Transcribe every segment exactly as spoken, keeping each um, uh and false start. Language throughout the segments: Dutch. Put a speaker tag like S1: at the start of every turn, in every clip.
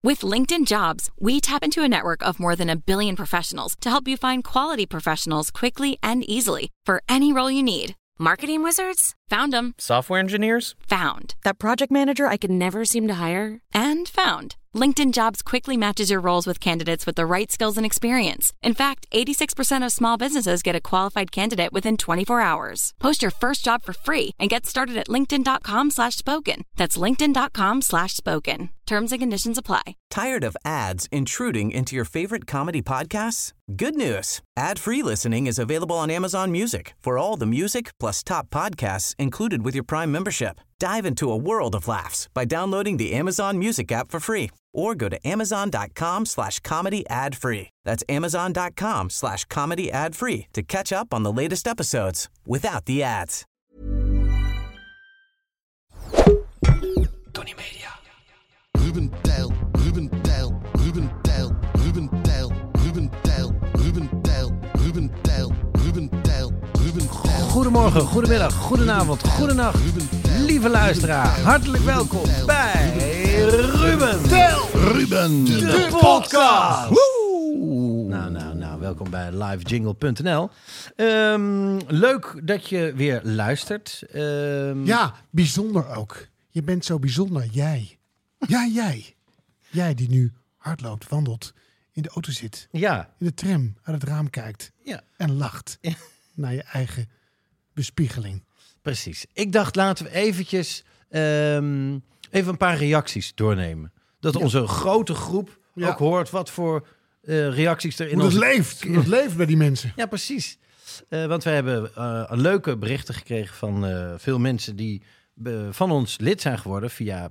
S1: With LinkedIn Jobs, we tap into a network of more than a billion professionals to help you find quality professionals quickly and easily for any role you need. Marketing wizards? Found them.
S2: Software engineers?
S1: Found. That project manager I could never seem to hire? And found. LinkedIn Jobs quickly matches your roles with candidates with the right skills and experience. In fact, eighty-six percent of small businesses get a qualified candidate within twenty-four hours. Post your first job for free and get started at linkedin.com slash spoken. That's linkedin.com slash spoken. Terms and conditions apply.
S3: Tired of ads intruding into your favorite comedy podcasts? Good news. Ad-free listening is available on Amazon Music for all the music plus top podcasts included with your Prime membership. Dive into a world of laughs by downloading the Amazon Music app for free or go to amazon.com slash comedy ad free. That's amazon.com slash comedy ad free to catch up on the latest episodes without the ads.
S4: Tony Media. Ruben Tijl, Ruben Tijl, Ruben Tijl, Ruben Tijl, Ruben Tijl, Ruben Tijl, Ruben Tijl, Ruben Tijl, Ruben Tijl.
S5: Goedemorgen, goedemiddag, goedenavond, goedenacht, lieve luisteraar. Hartelijk welkom bij Ruben Tijl,
S4: Ruben, de,
S5: de
S4: podcast.
S5: Woe! Nou, nou, nou, welkom bij live jingle punt n l. Um, leuk dat je weer luistert. Um,
S6: Ja, bijzonder ook. Je bent zo bijzonder, jij. Ja, jij. Jij die nu hardloopt, wandelt, in de auto zit,
S5: Ja.
S6: in de tram uit het raam kijkt
S5: Ja.
S6: en lacht
S5: Ja.
S6: naar je eigen bespiegeling.
S5: Precies. Ik dacht, laten we eventjes um, even een paar reacties doornemen. Dat
S6: Ja.
S5: onze grote groep
S6: Ja.
S5: ook hoort wat voor uh, reacties er in
S6: Hoe dat
S5: onze...
S6: leeft, hoe dat leeft bij die mensen.
S5: Ja, precies. Uh, want we hebben uh, leuke berichten gekregen van uh, veel mensen die uh, van ons lid zijn geworden via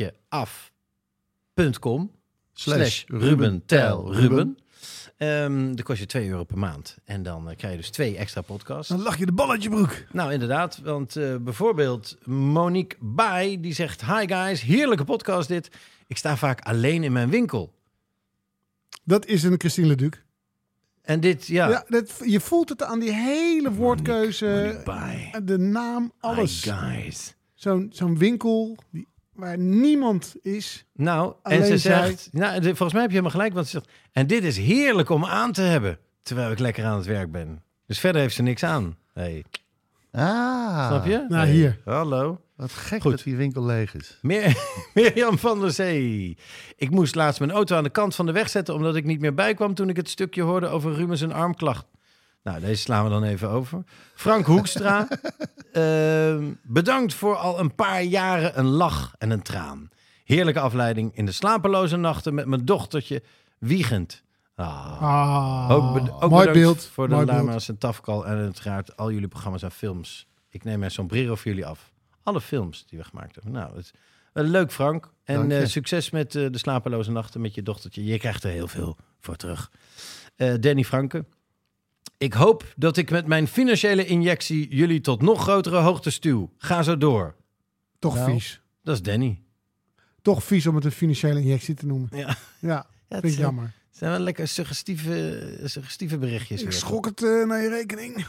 S5: petjeaf.com slash Ruben Tijl Ruben. Um, dat kost je twee euro per maand. En dan uh, krijg je dus twee extra podcasts.
S6: Dan lach je de bal uit je broek.
S5: Nou, inderdaad. Want uh, bijvoorbeeld Monique Bai, die zegt... Hi guys, heerlijke podcast dit. Ik sta vaak alleen in mijn winkel.
S6: Dat is een Christine Leduc.
S5: En dit, ja...
S6: Ja, dat, je voelt het aan die hele woordkeuze.
S5: Monique Bai.
S6: De naam, alles.
S5: Hi guys.
S6: Zo'n, zo'n winkel die, waar niemand is.
S5: Nou, en
S6: Alleen
S5: ze
S6: zij-
S5: zegt... Nou, de- volgens mij heb je helemaal gelijk, want ze zegt... En dit is heerlijk om aan te hebben, terwijl ik lekker aan het werk ben. Dus verder heeft ze niks aan. Hey.
S7: Ah,
S5: Snap je?
S6: Nou,
S5: Hey.
S6: hier.
S5: Hallo.
S7: wat gek
S5: Goed.
S7: dat die winkel leeg is.
S5: Mir- Mirjam van der Zee. Ik moest laatst mijn auto aan de kant van de weg zetten... omdat ik niet meer bijkwam toen ik het stukje hoorde over Rubens en armklacht. Nou, deze slaan we dan even over. Frank Hoekstra. uh, bedankt voor al een paar jaren een lach en een traan. Heerlijke afleiding in de slapeloze nachten met mijn dochtertje wiegend. Ah.
S6: Ah,
S5: Ook, bed- ook
S6: mooi
S5: bedankt
S6: beeld.
S5: voor de
S6: mooi beeld.
S5: Lama's en Tafkal en uiteraard al jullie programma's en films. Ik neem mijn sombrero voor jullie af. Alle films die we gemaakt hebben. Nou, het is uh, leuk Frank. En
S7: Dank je.
S5: uh, succes met uh, de slapeloze nachten met je dochtertje. Je krijgt er heel veel voor terug. Uh, Danny Franke. Ik hoop dat ik met mijn financiële injectie jullie tot nog grotere hoogte stuw. Ga zo door.
S6: Toch
S7: Nou.
S6: vies.
S5: Dat is Danny.
S6: Toch vies om het een financiële injectie te noemen.
S5: Ja,
S6: Ja,
S5: Ja, het
S6: vind ik
S5: zijn-
S6: jammer.
S5: het zijn wel lekker suggestieve, suggestieve berichtjes.
S6: Ik
S5: weer.
S6: schrok het uh, naar je rekening.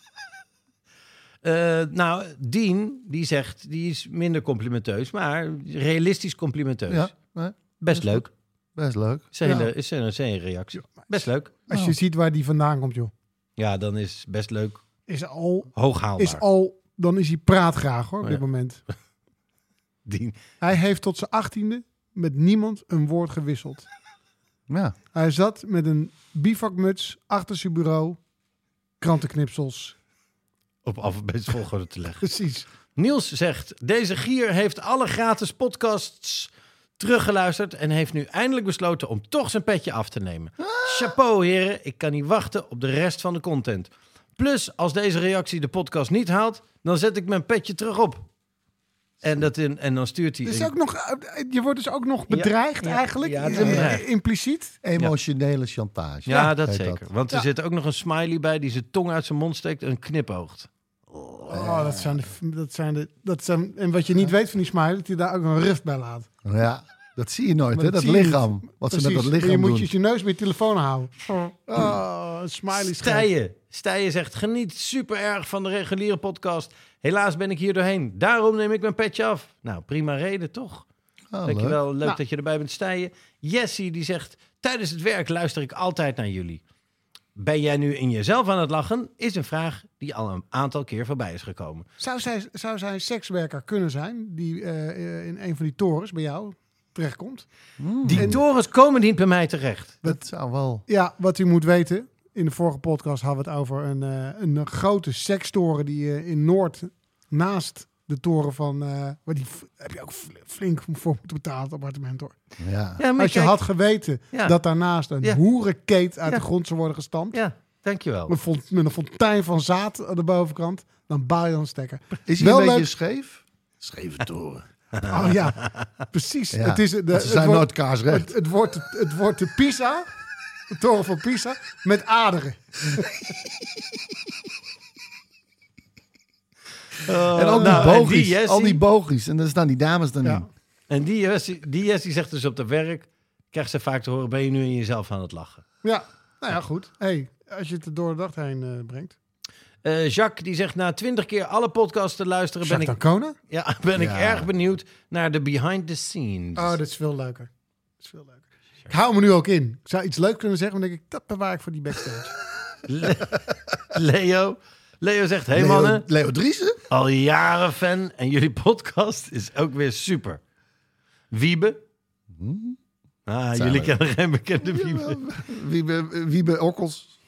S5: Uh, nou, Dien, die zegt, die is minder complimenteus, maar realistisch complimenteus.
S7: Ja, nee,
S5: Best
S7: dat is
S5: leuk.
S7: best leuk.
S5: Is een,
S6: Ja.
S5: hele- is een, is een reactie. Best leuk.
S6: Als je
S7: Nou.
S6: ziet waar die vandaan komt, joh.
S5: Ja, dan is best leuk.
S6: Is al,
S5: Hoog haalbaar.
S6: is al, dan is hij praatgraag hoor, op
S5: Ja.
S6: dit moment.
S5: Dien.
S6: Hij heeft tot zijn achttiende met niemand een woord gewisseld.
S7: Ja,
S6: Hij zat met een bivakmuts achter zijn bureau, krantenknipsels.
S5: Op alfabetische volgorde te leggen.
S6: Precies.
S5: Niels zegt, deze gier heeft alle gratis podcasts teruggeluisterd en heeft nu eindelijk besloten om toch zijn petje af te nemen. Chapeau heren, ik kan niet wachten op de rest van de content. Plus, als deze reactie de podcast niet haalt, dan zet ik mijn petje terug op. En, dat in, en dan stuurt hij...
S6: Dus
S5: een-
S6: ook nog, je wordt dus ook nog bedreigd
S5: ja,
S6: eigenlijk.
S5: ja, het is een
S6: eh,
S5: bedreiging.
S6: Impliciet.
S7: emotionele chantage.
S5: Ja, dat
S7: heet
S5: zeker. Want er
S6: Ja.
S5: zit ook nog een smiley bij die zijn tong uit zijn mond steekt en knipoogt.
S6: Oh, dat zijn de, dat zijn de, dat zijn, en wat je niet weet van die smile, dat hij daar ook een ruft bij laat.
S7: Ja, dat zie je nooit,
S6: Maar
S7: hè?
S6: dat
S7: Dat
S6: zie je
S7: lichaam. Wat ze met
S6: Precies.
S7: dat
S6: Maar
S7: lichaam
S6: je moet
S7: doen.
S6: je je neus bij je telefoon houden. Oh, een smiley schijf.
S5: Stijen. Stijen zegt, geniet super erg van de reguliere podcast. Helaas ben ik hier doorheen. Daarom neem ik mijn petje af. Nou, prima reden, toch?
S7: Oh,
S5: Dankjewel, leuk
S6: Nou.
S5: dat je erbij bent, Stijen. Jessie die zegt, tijdens het werk luister ik altijd naar jullie. Ben jij nu in jezelf aan het lachen? Is een vraag die al een aantal keer voorbij is gekomen.
S6: Zou zij, zou zij een sekswerker kunnen zijn die uh, in een van die torens bij jou terechtkomt?
S5: Die
S6: En-
S5: torens komen niet bij mij terecht.
S7: Dat zou wel...
S6: Ja, wat u moet weten. In de vorige podcast hadden we het over een, uh, een grote sekstoren die uh, in Noord naast de toren van... Uh, waar die f- heb je ook fl- flink voor moeten betalen, het appartement hoor.
S7: Ja.
S5: Ja, maar
S6: Als je
S5: kijk-
S6: had geweten
S5: Ja.
S6: dat daarnaast een
S5: Ja.
S6: hoerenkeet uit
S5: Ja.
S6: de grond zou worden gestampt.
S5: Ja, dankjewel.
S6: Met, font- met een fontein van zaad aan de bovenkant. Dan baal je dan stekker.
S7: Is hij
S6: Wel
S7: een beetje
S6: leuk.
S7: scheef? Scheve toren.
S6: Oh ja, precies.
S7: Ja.
S6: Het, is de,
S7: Want ze
S6: het,
S7: zijn
S6: wordt,
S7: nooit kaarsrecht.
S6: het, het, wordt, het wordt de Pisa, de toren van Pisa, met aderen.
S7: En ook
S5: nou,
S7: die
S5: en
S7: bogies.
S5: die Jessie-
S7: al die bogies. En dan staan die dames dan
S6: Ja.
S7: in.
S5: En die Jessie, die Jessie zegt dus op het werk, krijgt ze vaak te horen, ben je nu in jezelf aan het lachen?
S6: Ja, nou ja, goed. Hey, als je het er door de dag heen uh, brengt.
S5: Uh, Jacques die zegt, na twintig keer alle podcasts te luisteren, ben
S6: Jacques
S5: ik,
S6: D'Ancona?
S5: ja, ben ik
S7: Ja.
S5: erg benieuwd naar de behind the scenes.
S6: Oh, dat is veel leuker. Dat is veel leuker. Ik hou me nu ook in. Ik zou iets leuk kunnen zeggen, maar dan denk ik, dat bewaar ik voor die backstage.
S5: Le- Leo. Leo zegt, hey
S7: Leo,
S5: mannen,
S7: Leo Driessen?
S5: al jaren fan en jullie podcast is ook weer super. Wiebe. Ah,
S7: Zijn
S5: jullie
S7: we.
S5: kennen geen bekende Wiebe.
S7: Wiebe, Wiebe Okkels.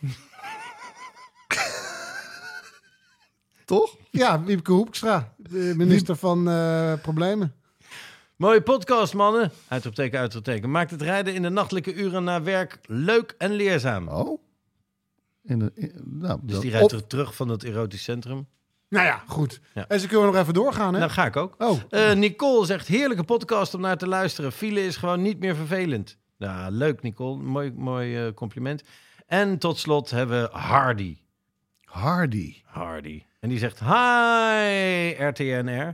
S7: Toch?
S6: Ja, Wiebke Hoekstra, de minister van uh, Problemen.
S5: Mooie podcast, mannen. Uitroepteken, uitroepteken. Maakt het rijden in de nachtelijke uren naar werk leuk en leerzaam.
S7: Oh. In de, in- nou,
S5: Dus
S7: dat-
S5: die rijdt
S7: of-
S5: er terug van het erotisch centrum.
S6: Nou ja, goed.
S5: Ja.
S6: En ze kunnen nog even doorgaan, hè?
S5: Nou, ga ik ook.
S6: Oh,
S5: Eh, Nicole zegt, heerlijke podcast om naar te luisteren. File is gewoon niet meer vervelend. Nou, leuk Nicole. Mooi, mooi eh, compliment. En tot slot hebben we Hardy.
S7: Hardy.
S5: Hardy. En die zegt, hi R T N R.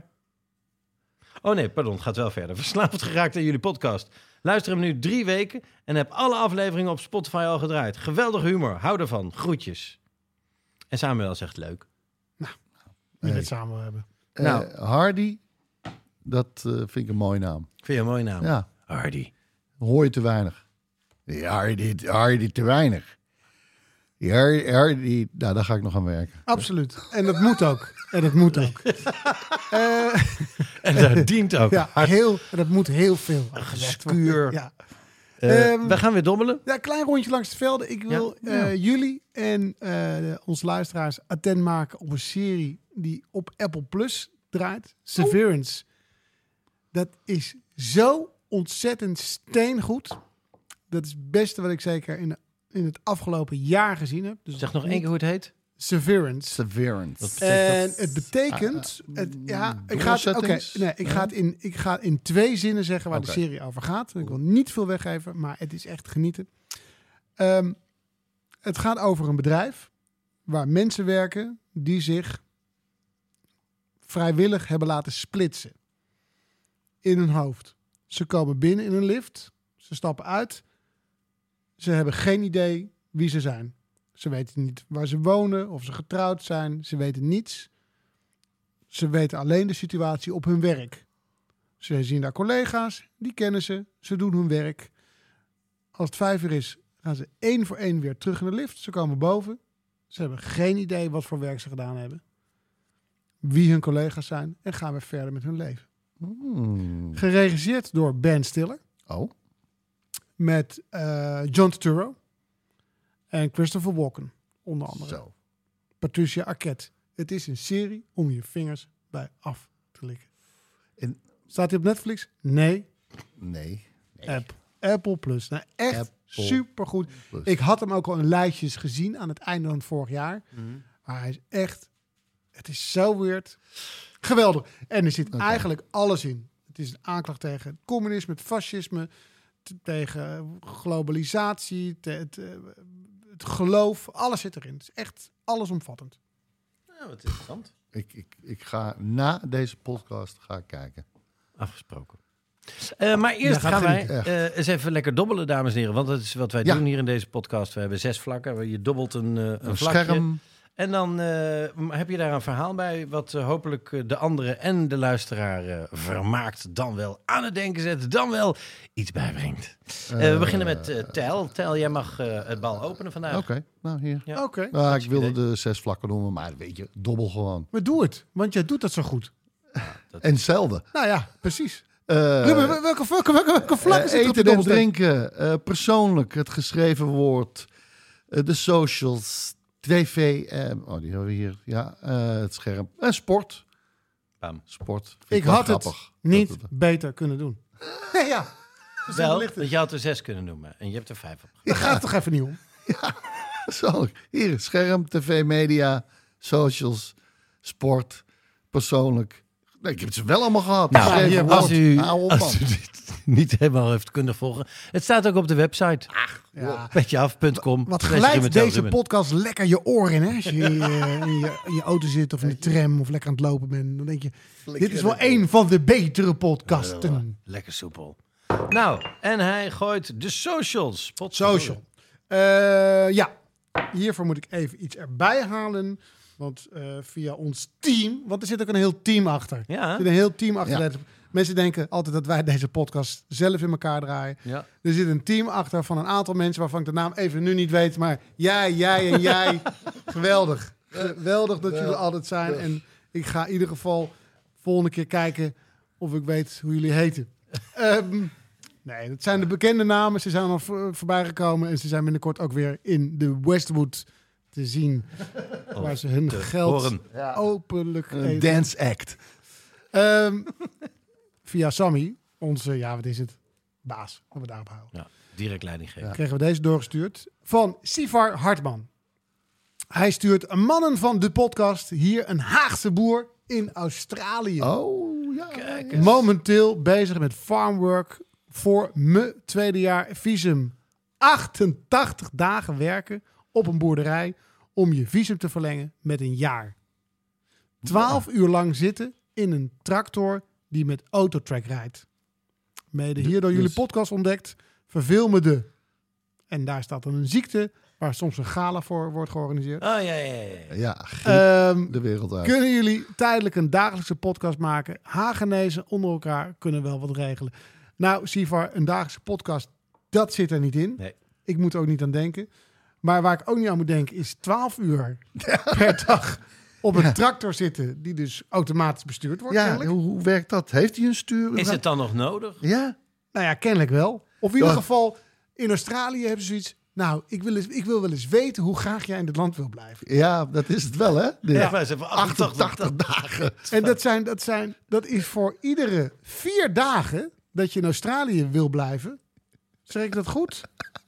S5: Oh nee, pardon, het gaat wel verder. Verslaafd geraakt aan jullie podcast. Luister hem nu drie weken en heb alle afleveringen op Spotify al gedraaid. Geweldig humor, hou ervan. Groetjes. En Samuel zegt leuk.
S6: die we het samen hebben.
S7: Eh,
S5: Nou.
S7: Hardy, dat eh, vind ik een mooie naam.
S5: Vind je een mooie naam?
S7: Ja,
S5: Hardy.
S7: hoor je te weinig. Ja, Hardy, Hardy te weinig. Die Hardy, Hardy, nou, daar ga ik nog aan werken.
S6: Absoluut. En dat moet ook. En dat moet ook. Eh,
S5: En dat dient ook.
S6: ja, heel, dat moet heel veel.
S5: Geskuur.
S6: Ja.
S5: Eh,
S6: Ehm,
S5: we gaan weer dobbelen.
S6: Ja, een klein rondje langs de velden. Ik wil
S7: Ja.
S6: eh, jullie en eh, onze luisteraars attent maken op een serie die op Apple Plus draait. Severance. Dat is zo ontzettend steengoed. Dat is het beste wat ik zeker in, in het afgelopen jaar gezien heb. Dus
S5: Zeg nog één keer hoe het heet.
S6: Severance.
S7: Severance.
S5: Wat betekent
S6: En het betekent...
S7: Ah,
S6: het, ja, ik ga, het, oké,
S7: doorzettings?
S6: nee, ik,
S7: Ja.
S6: ga het in, ik ga in twee zinnen zeggen waar
S7: Oké.
S6: de serie over gaat. Ik wil niet veel weggeven, maar het is echt genieten. Ehm, het gaat over een bedrijf waar mensen werken die zich vrijwillig hebben laten splitsen in hun hoofd. Ze komen binnen in een lift, ze stappen uit, ze hebben geen idee wie ze zijn. Ze weten niet waar ze wonen, of ze getrouwd zijn. Ze weten niets. Ze weten alleen de situatie op hun werk. Ze zien daar collega's, die kennen ze. Ze doen hun werk. Als het vijf uur is, gaan ze één voor één weer terug in de lift. Ze komen boven. Ze hebben geen idee wat voor werk ze gedaan hebben. Wie hun collega's zijn. En gaan weer verder met hun leven.
S7: Hmm.
S6: Geregisseerd door Ben Stiller.
S7: Oh,
S6: Met uh, John Turturro. En Christopher Walken, onder andere.
S7: zo.
S6: Patricia Arquette. Het is een serie om je vingers bij af te likken.
S7: En-
S6: Staat hij op Netflix? Nee.
S7: Nee. nee.
S6: Apple. Apple Plus. Nou, echt
S7: Apple
S6: supergoed.
S7: Plus.
S6: Ik had hem ook al in lijstjes gezien aan het einde van het vorig jaar. Maar hij is echt... Het is zo weird. Geweldig. En er zit
S7: Oké.
S6: eigenlijk alles in. Het is een aanklacht tegen het communisme, het fascisme, t- tegen globalisatie, te- het, eh, het geloof. Alles zit erin. Het is echt allesomvattend.
S5: Ja, wat interessant.
S7: Ik, ik, ik ga na deze podcast ga ik kijken.
S5: Afgesproken. Uh, maar eerst
S6: Ja, gaat
S5: gaan wij
S7: genieten, echt.
S5: uh, eens even lekker dobbelen, dames en heren. Want dat is wat wij
S7: Ja.
S5: doen hier in deze podcast. We hebben zes vlakken. Je dobbelt een, uh, een
S7: Een
S5: vlakje.
S7: scherm.
S5: En dan uh, heb je daar een verhaal bij... wat uh, hopelijk uh, de anderen en de luisteraar uh, vermaakt... dan wel aan het denken zet, dan wel iets bijbrengt. Uh, uh, we beginnen met uh, Tel. Tel, jij mag uh, het bal openen vandaag.
S7: Oké, okay, nou hier.
S5: Ja.
S6: Okay.
S7: Nou, ik wilde de zes vlakken noemen, maar weet je, dobbel gewoon.
S6: Maar doe het, want jij doet dat zo goed.
S5: Ja, dat...
S7: En zelden.
S6: Nou ja, precies.
S7: Uh,
S6: Ruben, welke, welke, welke, welke vlakken
S7: uh,
S6: zitten op de
S7: eten en
S6: dobbelsteen?
S7: drinken, uh, persoonlijk, het geschreven woord, uh, de socials... tv, eh, oh die hebben we hier, ja, uh, het scherm. En sport.
S5: Bam.
S7: Sport. Vind
S6: Ik
S7: wel
S6: had
S7: grappig.
S6: het niet
S7: Dat, dat,
S6: beter kunnen doen. Nee, ja. Dus
S5: Wel,
S6: ligt het.
S5: dat je had er zes kunnen noemen. En je hebt er vijf op.
S6: Dat gaat toch even niet om?
S7: Zo, hier, scherm, tv, media, socials, sport, persoonlijk. Nee, ik heb ze wel allemaal gehad.
S5: Nou,
S7: Geschreven
S6: hier,
S7: woord.
S5: als u,
S7: Hou op,
S5: als
S7: man.
S5: u dit niet helemaal heeft kunnen volgen... het staat ook op de website.
S6: Ja.
S5: petjeaf punt com.
S6: Wat
S5: slash
S6: glijdt
S5: Ruben Tel
S6: deze
S5: Ruben.
S6: podcast lekker je oren in, hè? Als je in je, in, je, in je auto zit of in de tram of lekker aan het lopen bent. Dan denk je, dit is wel een van de betere podcasten.
S5: Lekker soepel. Nou, en hij gooit de socials.
S6: Social. Uh, ja, hiervoor moet ik even iets erbij halen. Want uh, via ons team, want er zit ook een heel team achter.
S5: Ja.
S6: Er zit een heel team achter.
S7: Ja.
S6: Mensen denken altijd dat wij deze podcast zelf in elkaar draaien.
S5: Ja.
S6: Er zit een team achter van een aantal mensen waarvan ik de naam even nu niet weet. Maar jij, jij en jij. Geweldig. Geweldig dat jullie altijd zijn. En ik ga in ieder geval volgende keer kijken of ik weet hoe jullie heten. Um, nee, dat zijn de bekende namen. Ze zijn al voor, voorbij gekomen. En ze zijn binnenkort ook weer in de Westwood te zien.
S5: Of
S6: waar ze hun
S5: te
S6: geld
S5: horen.
S6: openlijk
S7: Een
S6: eten.
S7: dance act.
S6: Um, via Sammy, onze, ja, wat is het? Baas. Wat we daarop houden.
S5: Ja, direct leiding geven.
S7: Ja.
S6: Kregen we deze doorgestuurd van Sivar Hartman. Hij stuurt mannen van de podcast hier een Haagse boer in Australië.
S7: Oh, ja.
S5: Kijk
S7: ja.
S5: eens.
S6: Momenteel bezig met farmwork voor mijn tweede jaar visum. achtentachtig dagen werken op een boerderij om je visum te verlengen met een jaar. twaalf uur lang zitten in een tractor die met autotrack rijdt. Mede hier door jullie
S7: dus-
S6: podcast ontdekt, verveel me de. En daar staat dan een ziekte waar soms een gala voor wordt georganiseerd.
S5: Oh, ja, ja, ja.
S7: Ja, griep
S6: Ehm,
S7: de wereld uit.
S6: kunnen jullie tijdelijk een dagelijkse podcast maken? Hagenezen onder elkaar kunnen wel wat regelen. Nou, Sivar, een dagelijkse podcast, dat zit er niet in.
S5: Nee.
S6: Ik moet er ook niet aan denken. Maar waar ik ook niet aan moet denken is twaalf uur per dag op een tractor zitten die dus automatisch bestuurd wordt.
S7: Ja,
S6: kennelijk.
S7: hoe, hoe werkt dat? Heeft hij een stuur?
S5: Is het dan nog nodig?
S7: Ja.
S6: Nou ja, kennelijk wel. Of in ieder
S7: Ja.
S6: geval, in Australië hebben ze zoiets. Nou, ik wil, eens, ik wil wel eens weten hoe graag jij in dit land wil blijven.
S7: Ja, dat is het wel, hè? De
S5: Ja, maar ze hebben
S7: achtentachtig dagen.
S6: En dat, zijn, dat, zijn, dat is voor iedere vier dagen dat je in Australië wil blijven. Zeg ik dat goed?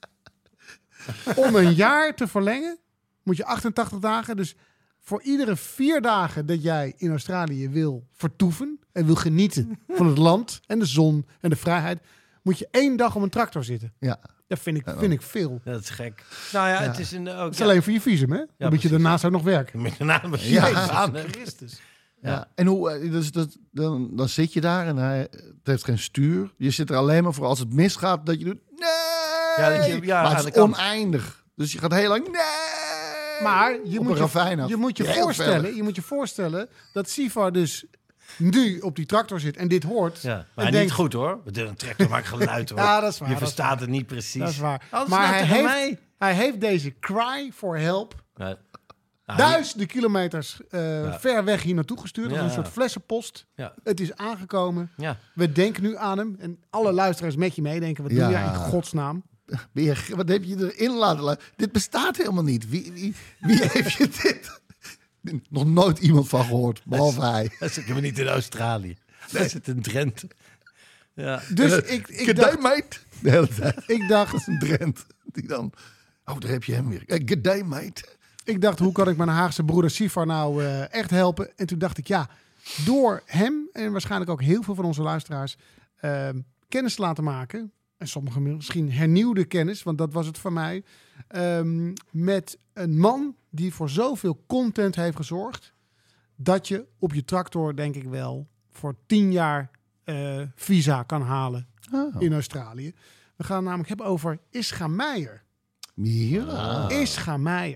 S6: Om een jaar te verlengen moet je achtentachtig dagen. Dus voor iedere vier dagen dat jij in Australië wil vertoeven en wil genieten van het land en de zon en de vrijheid, moet je één dag op een tractor zitten.
S7: Ja.
S6: Dat vind ik, vind ik veel.
S5: Dat is gek. Nou ja,
S7: Ja.
S5: het is een ook...
S6: Dat is alleen voor je visum, hè? Dan moet je
S5: precies.
S6: daarnaast ook nog werken.
S5: Met de naam van
S7: Ja.
S5: Jezus aan, hè. Christus.
S7: Ja.
S5: Ja.
S7: En hoe, eh, dus dat, dan, dan zit je daar en hij het heeft geen stuur. Je zit er alleen maar voor als het misgaat dat je doet. Nee!
S5: Ja, dat je- ja,
S7: maar
S5: aan
S7: het
S5: de
S7: is
S5: kant.
S7: oneindig. Dus je gaat heel lang. Nee!
S6: Maar je
S7: Op
S6: moet
S7: een ravijn
S6: je,
S7: af.
S6: je moet je
S7: Heel
S6: voorstellen,
S7: ver.
S6: je moet je voorstellen dat Sivar dus nu op die tractor zit en dit hoort.
S5: Ja,
S6: en
S5: maar niet
S6: denkt,
S5: goed hoor. De tractor maakt geluid hoor.
S6: Ja, dat is waar,
S5: Je
S6: dat is
S5: verstaat
S6: waar.
S5: het niet precies.
S6: Dat is waar.
S5: Alles
S6: maar
S5: nou
S6: hij
S5: tegen
S6: heeft,
S5: mij.
S6: hij heeft deze cry for help
S5: Ja. Ah,
S6: duizenden kilometers eh,
S5: Ja.
S6: ver weg hier naartoe gestuurd. Als
S5: Ja.
S6: een soort flessenpost.
S5: Ja.
S6: Het is aangekomen.
S5: Ja.
S6: We denken nu aan hem. En alle luisteraars met je meedenken. Wat
S7: Ja.
S6: doe jij in godsnaam?
S7: Ben je, wat heb je erin laten laten? Dit bestaat helemaal niet. Wie, wie, wie heeft je dit? Nog nooit iemand van gehoord, behalve hij.
S5: Dat zitten we niet in Australië. Dat zit in Drenthe. Ja.
S6: Dus ik, ik,
S7: Good
S6: dacht,
S7: day, mate. De hele tijd.
S6: ik, dacht,
S7: Een Drent. Die dan... Oh, daar heb je hem weer. Eh, Good day, mate.
S6: ik dacht, hoe kan ik mijn Haagse broeder Sivar nou eh, echt helpen? En toen dacht ik, ja, door hem en waarschijnlijk ook heel veel van onze luisteraars eh, kennis te laten maken. En sommigen misschien hernieuwde kennis, want dat was het voor mij. ehm, met een man die voor zoveel content heeft gezorgd. Dat je op je tractor, denk ik wel, voor tien jaar eh, visa kan halen
S7: Oh.
S6: in Australië. We gaan het namelijk hebben over Ischa Meijer.
S7: Ja.
S6: Ischa Meijer.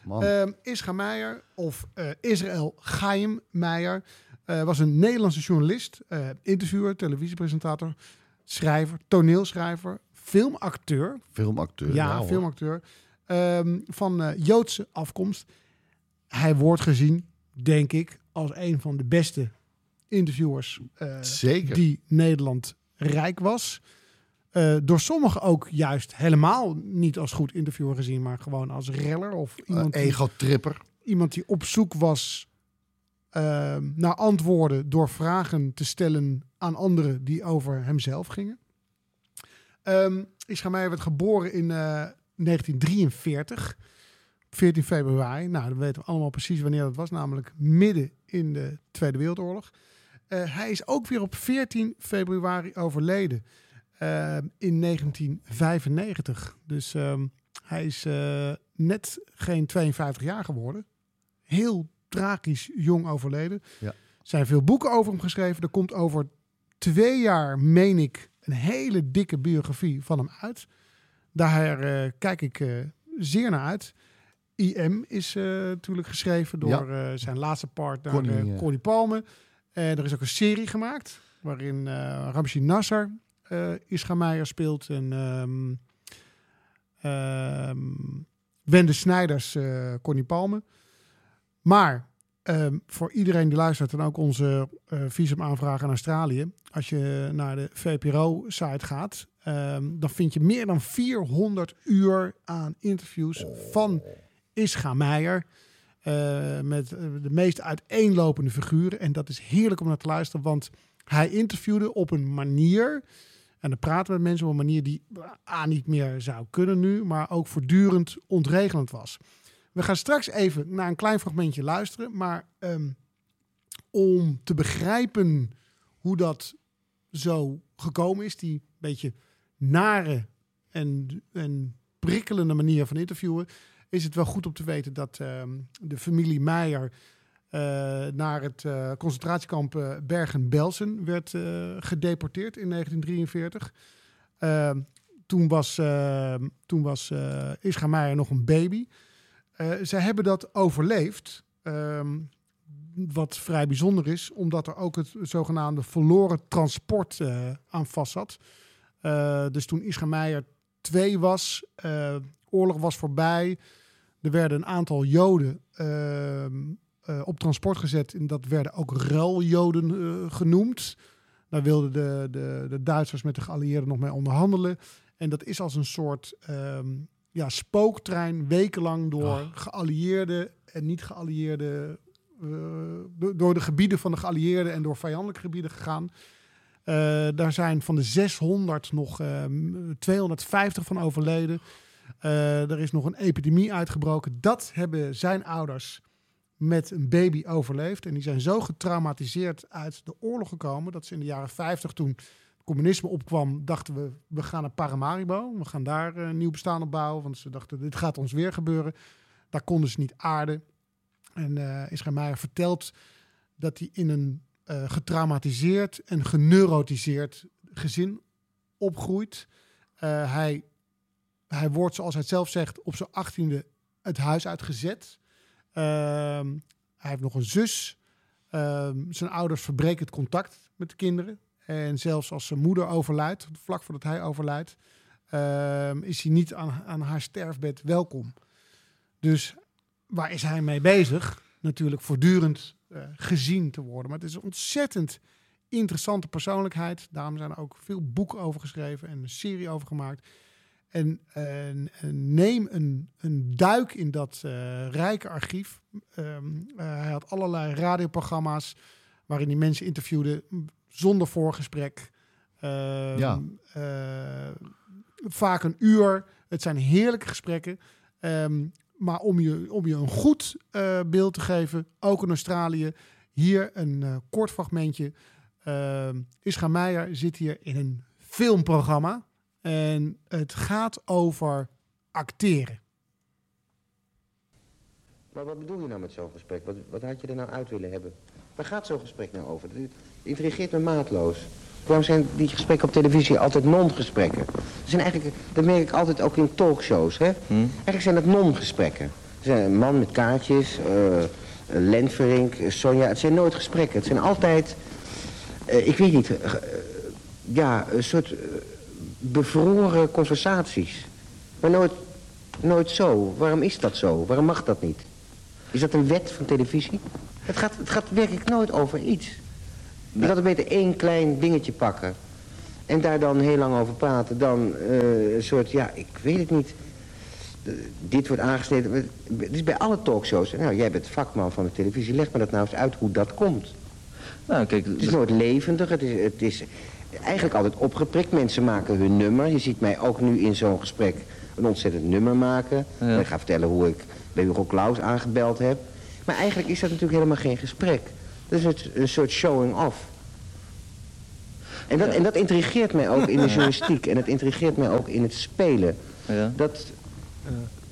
S7: Man.
S6: Um, Ischa Meijer, of uh, Israël Chaim Meijer, uh, was een Nederlandse journalist, uh, interviewer, televisiepresentator, schrijver, toneelschrijver, filmacteur.
S7: Filmacteur.
S6: Ja,
S7: ja hoor.
S6: filmacteur. Um, van uh, Joodse afkomst. Hij wordt gezien, denk ik, als een van de beste interviewers uh,
S7: Zeker.
S6: die Nederland rijk was. Uh, door sommigen ook juist helemaal niet als goed interviewer gezien, maar gewoon als reller of iemand,
S7: Uh,
S6: die,
S7: ego-tripper.
S6: iemand die op zoek was uh, naar antwoorden door vragen te stellen aan anderen die over hemzelf gingen. Um, Ischa Meijer werd geboren in uh, negentien drieënveertig, veertien februari. Nou, dan weten we allemaal precies wanneer dat was, namelijk midden in de Tweede Wereldoorlog. Uh, hij is ook weer op veertien februari overleden. Uh, in negentien vijfennegentig. Dus um, hij is uh, net geen tweeënvijftig jaar geworden. Heel tragisch jong overleden.
S7: Ja.
S6: Er zijn veel boeken over hem geschreven. Er komt over twee jaar, meen ik, een hele dikke biografie van hem uit. Daar uh, kijk ik uh, zeer naar uit. I M is uh, natuurlijk geschreven door ja. uh, zijn laatste partner Connie, uh, Connie Palme. Uh, er is ook een serie gemaakt waarin uh, Ramzi Nasser Uh, Ischa Meijer speelt en um, um, Wende Snijders, uh, Connie Palme. Maar um, voor iedereen die luistert en ook onze uh, visumaanvraag in Australië, als je naar de V P R O-site gaat, um, dan vind je meer dan vierhonderd uur aan interviews van Ischa Meijer. Uh, met uh, de meest uiteenlopende figuren. En dat is heerlijk om naar te luisteren, want hij interviewde op een manier. En dan praten we met mensen op een manier die A, niet meer zou kunnen nu, maar ook voortdurend ontregelend was. We gaan straks even naar een klein fragmentje luisteren. Maar um, om te begrijpen hoe dat zo gekomen is, die beetje nare en, en prikkelende manier van interviewen, is het wel goed om te weten dat um, de familie Meijer Uh, naar het uh, concentratiekamp uh, Bergen-Belsen werd uh, gedeporteerd in negentien drieënveertig. Uh, toen was, uh, toen was uh, Ischa Meijer nog een baby. Uh, zij hebben dat overleefd, um, wat vrij bijzonder is, omdat er ook het zogenaamde verloren transport uh, aan vast zat. Uh, dus toen Ischa Meijer twee was, uh, oorlog was voorbij, er werden een aantal Joden Uh, Uh, op transport gezet. En dat werden ook ruiljoden uh, genoemd. Daar wilden de, de, de Duitsers met de geallieerden nog mee onderhandelen. En dat is als een soort um, ja, spooktrein wekenlang door oh. geallieerde en niet geallieerde, uh, door, door de gebieden van de geallieerden en door vijandelijke gebieden gegaan. Uh, daar zijn van de zeshonderd nog uh, tweehonderdvijftig van overleden. Uh, er is nog een epidemie uitgebroken. Dat hebben zijn ouders met een baby overleefd. En die zijn zo getraumatiseerd uit de oorlog gekomen dat ze in de jaren vijftig, toen het communisme opkwam, dachten we, we gaan naar Paramaribo. We gaan daar een nieuw bestaan op bouwen. Want ze dachten, dit gaat ons weer gebeuren. Daar konden ze niet aarden. En uh, Ischa Meijer vertelt dat hij in een uh, getraumatiseerd en geneurotiseerd gezin opgroeit. Uh, hij, hij wordt, zoals hij het zelf zegt, op zijn achttiende het huis uitgezet. Uh, hij heeft nog een zus. Uh, zijn ouders verbreken het contact met de kinderen. En zelfs als zijn moeder overlijdt, vlak voordat hij overlijdt, uh, is hij niet aan, aan haar sterfbed welkom. Dus waar is hij mee bezig? Natuurlijk voortdurend uh, gezien te worden. Maar het is een ontzettend interessante persoonlijkheid. Daarom zijn er ook veel boeken over geschreven en een serie over gemaakt. En, en, en neem een, een duik in dat uh, rijke archief. Um, uh, hij had allerlei radioprogramma's waarin hij mensen interviewde zonder voorgesprek. Uh,
S7: ja.
S6: uh, vaak een uur. Het zijn heerlijke gesprekken. Um, maar om je, om je een goed uh, beeld te geven, ook in Australië, hier een uh, kort fragmentje. Uh, Ischa Meijer zit hier in een filmprogramma. En het gaat over acteren.
S2: Maar wat bedoel je nou met zo'n gesprek? Wat, wat had je er nou uit willen hebben? Waar gaat zo'n gesprek nou over? Het intrigeert me maatloos. Waarom zijn die gesprekken op televisie altijd non-gesprekken? Dat zijn eigenlijk, dat merk ik altijd ook in talkshows, hè? Hm? Eigenlijk zijn dat non-gesprekken. Het zijn een man met kaartjes, uh, Len Verink, Sonja. Het zijn nooit gesprekken. Het zijn altijd, uh, ik weet niet, uh, ja, een soort uh, bevroren conversaties. Maar nooit, nooit zo. Waarom is dat zo? Waarom mag dat niet? Is dat een wet van televisie? Het gaat, het gaat werkelijk nooit over iets. Je had er beter één klein dingetje pakken. En daar dan heel lang over praten. Dan uh, een soort, ja, ik weet het niet. De, dit wordt aangesneden. Het is bij alle talkshows. Nou, jij bent vakman van de televisie. Leg me dat nou eens uit hoe dat komt.
S8: Nou, kijk,
S2: het is nooit levendig. Het is, het is eigenlijk altijd opgeprikt. Mensen maken hun nummer. Je ziet mij ook nu in zo'n gesprek een ontzettend nummer maken. Ja. Ik ga vertellen hoe ik bij Hugo Claus aangebeld heb. Maar eigenlijk is dat natuurlijk helemaal geen gesprek. Dat is een, een soort showing off. En dat, ja. en dat intrigeert mij ook in de journalistiek. En dat intrigeert mij ook in het spelen. Ja. Dat, uh,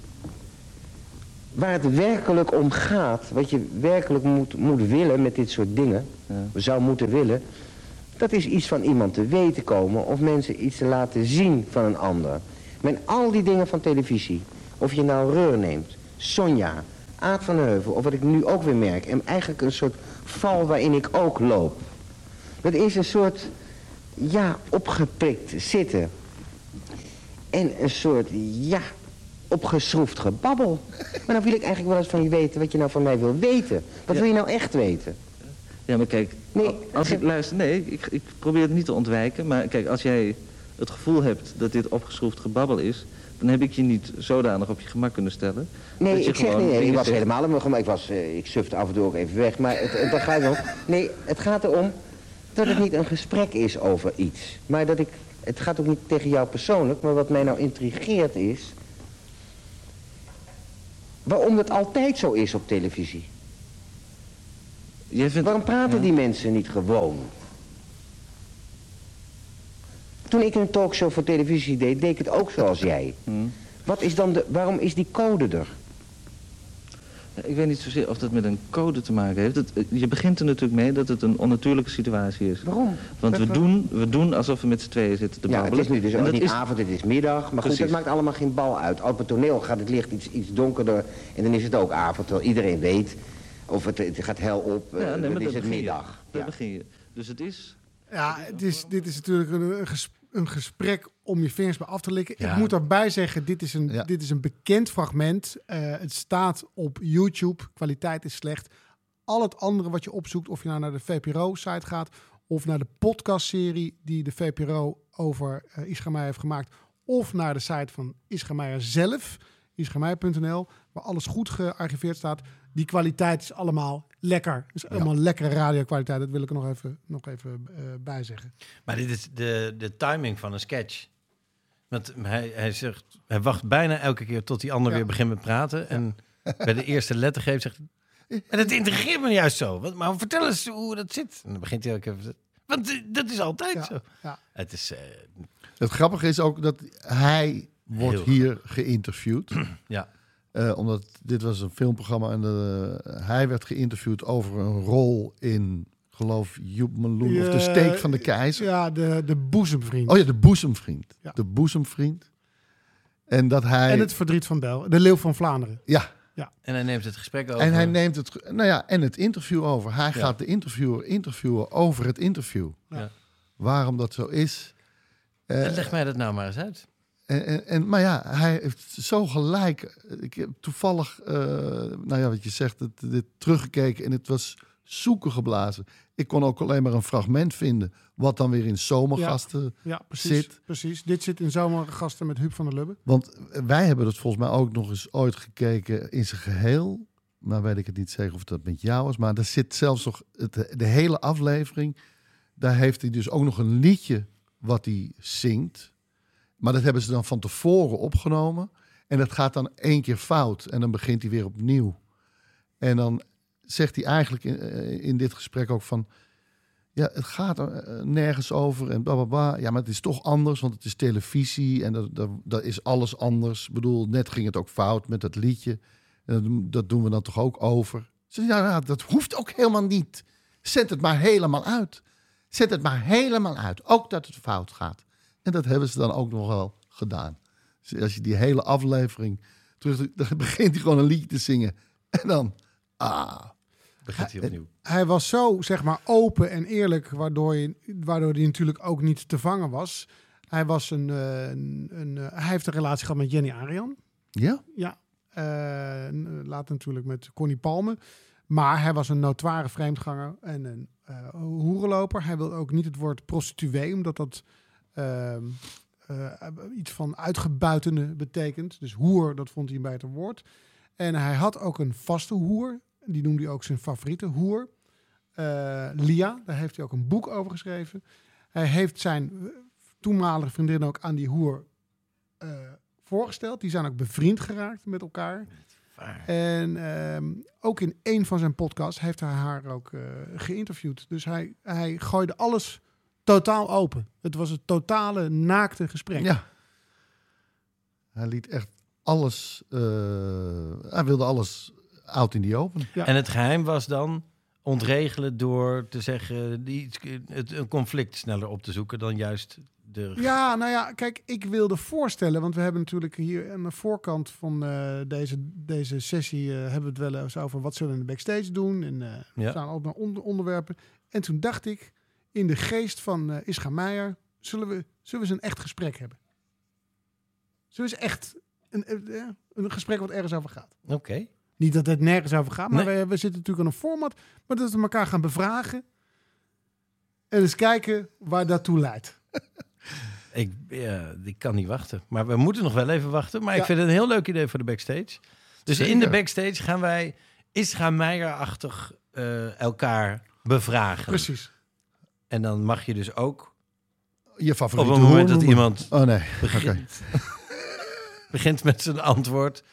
S2: waar het werkelijk om gaat, wat je werkelijk moet, moet willen met dit soort dingen, ja. zou moeten willen, dat is iets van iemand te weten komen of mensen iets te laten zien van een ander. Met al die dingen van televisie, of je nou Reur neemt, Sonja, Aad van Heuvel, of wat ik nu ook weer merk, en eigenlijk een soort val waarin ik ook loop. Dat is een soort, ja, opgeprikt zitten. En een soort, ja, opgeschroefd gebabbel. Maar dan wil ik eigenlijk wel eens van je weten wat je nou van mij wil weten. Wat ja. wil je nou echt weten?
S8: Ja, maar kijk, nee, als ik luister, nee, ik, ik probeer het niet te ontwijken. Maar kijk, als jij het gevoel hebt dat dit opgeschroefd gebabbel is, dan heb ik je niet zodanig op je gemak kunnen stellen.
S2: Nee,
S8: dat je
S2: ik zeg niet, nee, ik was
S8: zegt.
S2: helemaal op mijn gemak. Ik, was, uh, ik sufte af en toe ook even weg. Maar het, het, dat gaat erom. Nee, het gaat erom dat het niet een gesprek is over iets. Maar dat ik, het gaat ook niet tegen jou persoonlijk. Maar wat mij nou intrigeert is, waarom het altijd zo is op televisie.
S8: Jij vindt,
S2: waarom praten
S8: ja.
S2: die mensen niet gewoon? Toen ik een talkshow voor televisie deed, deed ik het ook zoals jij. Hmm. Wat is dan de, waarom is die code er?
S8: Ik weet niet zozeer of dat met een code te maken heeft. Het, je begint er natuurlijk mee dat het een onnatuurlijke situatie is.
S2: Waarom?
S8: Want we doen, we doen alsof we met z'n tweeën zitten te babbelen.
S2: Ja, het is nu dus ook niet
S8: is...
S2: avond, het is middag. Maar Precies. goed, dat maakt allemaal geen bal uit. Op het toneel gaat het licht iets, iets donkerder en dan is het ook avond. Terwijl iedereen weet, of het, het gaat hel op, ja, nee, dan is het middag.
S8: Daar ja. begin je. Dus het is...
S6: Ja, het is, dit is natuurlijk een, een gesprek om je vingers bij af te likken. Ja. Ik moet daarbij zeggen, dit is een, ja. dit is een bekend fragment. Uh, het staat op YouTube. Kwaliteit is slecht. Al het andere wat je opzoekt, of je nou naar de V P R O-site gaat of naar de podcastserie die de V P R O over uh, Ischa Meijer heeft gemaakt, of naar de site van Ischa Meijer zelf, ischa meijer punt n l, waar alles goed gearchiveerd staat. Die kwaliteit is allemaal lekker. Het is allemaal ja. lekkere radiokwaliteit. Dat wil ik er nog even, nog even uh, bij zeggen.
S5: Maar dit is de, de timing van een sketch. Want hij, hij, zegt, hij wacht bijna elke keer tot die ander ja. weer begint met praten. Ja. En bij de eerste lettergreep zegt hij, en dat integreert me juist zo. Want, maar vertel eens hoe dat zit. En dan begint hij ook even... Want dat is altijd ja. zo. Ja. Het is... Uh,
S7: het grappige is ook dat hij wordt Heel hier geïnterviewd.
S5: Ja.
S7: Uh, omdat dit was een filmprogramma en de, uh, hij werd geïnterviewd over een rol in, geloof Joep Meloen, uh, of de steek van de keizer.
S6: Ja, de, de boezemvriend.
S7: Oh ja, de boezemvriend.
S6: Ja.
S7: De boezemvriend. En dat hij...
S6: En het verdriet van Bel, de leeuw van Vlaanderen.
S7: Ja.
S6: ja.
S5: En hij neemt het gesprek over.
S7: En hij neemt het, nou ja, en het interview over. Hij ja. gaat de interviewer interviewen over het interview. Ja. Waarom dat zo is.
S5: Uh, leg mij dat nou maar eens uit.
S7: En, en, en, maar ja, hij heeft zo gelijk. Ik heb toevallig, uh, nou ja, wat je zegt, het, dit teruggekeken en het was zoeken geblazen. Ik kon ook alleen maar een fragment vinden, wat dan weer in Zomergasten ja,
S6: ja, precies,
S7: zit.
S6: Precies, dit zit in Zomergasten met Huub van der Lubbe.
S7: Want wij hebben het volgens mij ook nog eens ooit gekeken in zijn geheel. Nou weet ik het niet zeker of dat met jou was, maar er zit zelfs nog het, de hele aflevering. Daar heeft hij dus ook nog een liedje wat hij zingt. Maar dat hebben ze dan van tevoren opgenomen. En dat gaat dan één keer fout. En dan begint hij weer opnieuw. En dan zegt hij eigenlijk in, in dit gesprek ook van... Ja, het gaat er nergens over en blablabla. Ja, maar het is toch anders, want het is televisie. En dat, dat, dat is alles anders. Ik bedoel, net ging het ook fout met dat liedje. En dat, dat doen we dan toch ook over. Dus ja, ja, dat hoeft ook helemaal niet. Zet het maar helemaal uit. Zet het maar helemaal uit. Ook dat het fout gaat. En dat hebben ze dan ook nog wel gedaan. Dus als je die hele aflevering terug te, dan begint hij gewoon een liedje te zingen. En dan, ah.
S5: Begint hij opnieuw.
S6: Hij was zo, zeg maar, open en eerlijk, waardoor, je, waardoor hij natuurlijk ook niet te vangen was. Hij, was een, uh, een, een, uh, hij heeft een relatie gehad met Jenny Arian.
S7: Ja?
S6: Ja. Uh, later natuurlijk met Connie Palme. Maar hij was een notoire vreemdganger en een uh, hoerenloper. Hij wilde ook niet het woord prostituee, omdat dat uh, uh, iets van uitgebuitende betekent. Dus hoer, dat vond hij een beter woord. En hij had ook een vaste hoer. Die noemde hij ook zijn favoriete hoer. Uh, Lia, daar heeft hij ook een boek over geschreven. Hij heeft zijn toenmalige vriendin ook aan die hoer uh, voorgesteld. Die zijn ook bevriend geraakt met elkaar. En um, ook in een van zijn podcasts heeft hij haar ook uh, geïnterviewd. Dus hij, hij gooide alles totaal open. Het was een totale naakte gesprek.
S7: Ja. Hij liet echt alles... Uh, hij wilde alles out in the open.
S6: Ja.
S5: En het geheim was dan ontregelen door te zeggen... Die, het, een conflict sneller op te zoeken dan juist... De...
S6: Ja, nou ja, kijk, ik wilde voorstellen, want we hebben natuurlijk hier aan de voorkant van uh, deze, deze sessie uh, hebben we het wel eens over wat zullen we in de backstage doen. En uh,
S5: Ja.
S6: er staan al naar onder, onderwerpen. En toen dacht ik, in de geest van uh, Ischa Meijer, zullen we, zullen we eens een echt gesprek hebben? Zullen we eens echt een, een, een gesprek wat ergens over gaat?
S5: Oké. Okay.
S6: Niet dat het nergens over gaat, maar
S5: Nee.
S6: we, we zitten natuurlijk aan een format, maar dat we elkaar gaan bevragen en eens kijken waar dat toe leidt.
S5: Ik, ja, ik kan niet wachten. Maar we moeten nog wel even wachten. Maar
S6: Ja.
S5: ik vind het een heel leuk idee voor de backstage. Dus
S7: Zeker.
S5: in de backstage gaan wij Ischa Meijer-achtig uh, elkaar bevragen.
S6: Precies.
S5: En dan mag je dus ook
S7: Je
S5: op
S7: favoriete
S5: het moment
S7: hoer
S5: dat
S7: noemen.
S5: iemand
S7: Oh nee,
S5: begint,
S7: oké.
S5: begint met zijn antwoord...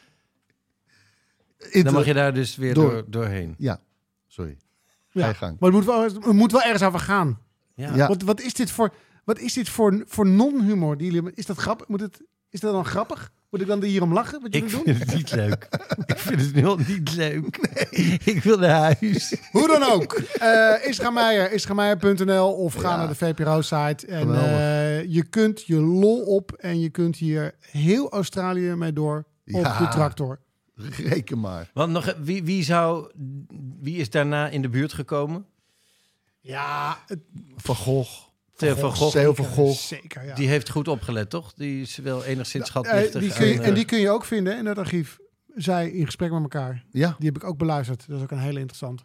S7: Inter-
S5: dan mag je daar dus weer
S7: Door-
S5: door, doorheen.
S7: Ja, sorry.
S6: Ja.
S7: Ga je gang.
S6: Maar het moet wel, het moet wel ergens over gaan.
S5: Ja.
S7: Ja.
S6: Wat, wat is dit voor, wat is dit voor, voor non-humor? Die jullie, is dat grappig? Moet het, is dat dan grappig? Moet ik dan hierom lachen? Wat jullie
S5: Ik
S6: doen?
S5: vind het niet leuk. Ik vind het heel niet leuk. Nee. Ik wil naar huis.
S6: Hoe dan ook. Uh, Ischa Meijer, ischa meijer punt n l of ga
S7: Ja.
S6: naar de V P R O-site. En
S7: Geweldig.
S6: uh, je kunt je lol op en je kunt hier heel Australië mee door op
S7: Ja.
S6: de tractor.
S7: Reken maar.
S5: Want nog, wie, wie, zou, wie is daarna in de buurt gekomen?
S6: Ja, het,
S7: Van Gogh.
S5: Theo van Gogh.
S7: Theo van Gogh.
S6: zeker. Ja.
S5: Die heeft goed opgelet, toch? Die is wel enigszins
S6: Uh,
S5: schatplichtig.
S6: die kun je,
S5: aan,
S6: en
S5: uh,
S6: die kun je ook vinden in het archief. Zij in gesprek met elkaar.
S7: Ja.
S6: Die heb ik ook beluisterd. Dat is ook een hele interessante.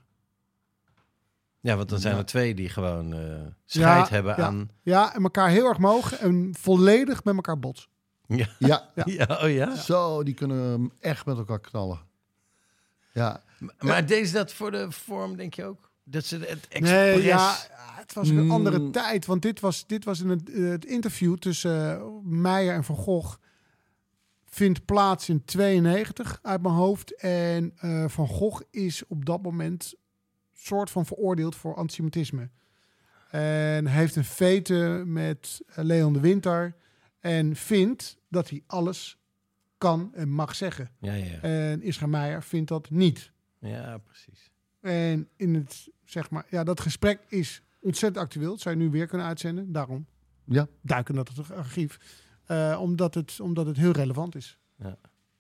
S5: Ja, want dan zijn
S7: Ja.
S5: er twee die gewoon uh, scheid
S6: Ja,
S5: hebben
S6: ja.
S5: aan...
S6: Ja, en elkaar heel erg mogen en volledig met elkaar botsen.
S5: Ja.
S7: Ja.
S6: Ja.
S5: Ja, oh ja?
S7: Zo, die kunnen hem echt met elkaar knallen. Ja.
S5: Maar deze dat voor de vorm, denk je ook? Dat ze het expres...
S6: Nee, ja, het was ook een
S7: Mm.
S6: andere tijd. Want dit was, dit was in het, uh, het interview tussen uh, Meijer en Van Gogh. Vindt plaats in tweeënnegentig uit mijn hoofd. En uh, Van Gogh is op dat moment soort van veroordeeld voor antisemitisme. En heeft een vete met uh, Leon de Winter. En vindt dat hij alles kan en mag zeggen.
S5: Ja, ja.
S6: En Ischa Meijer vindt dat niet.
S5: Ja, precies.
S6: En in het, zeg maar, ja, dat gesprek is ontzettend actueel. Dat zou je nu weer kunnen uitzenden. Daarom
S7: Ja.
S6: duiken dat het archief. Uh, omdat, het, omdat het heel relevant is.
S5: Ja.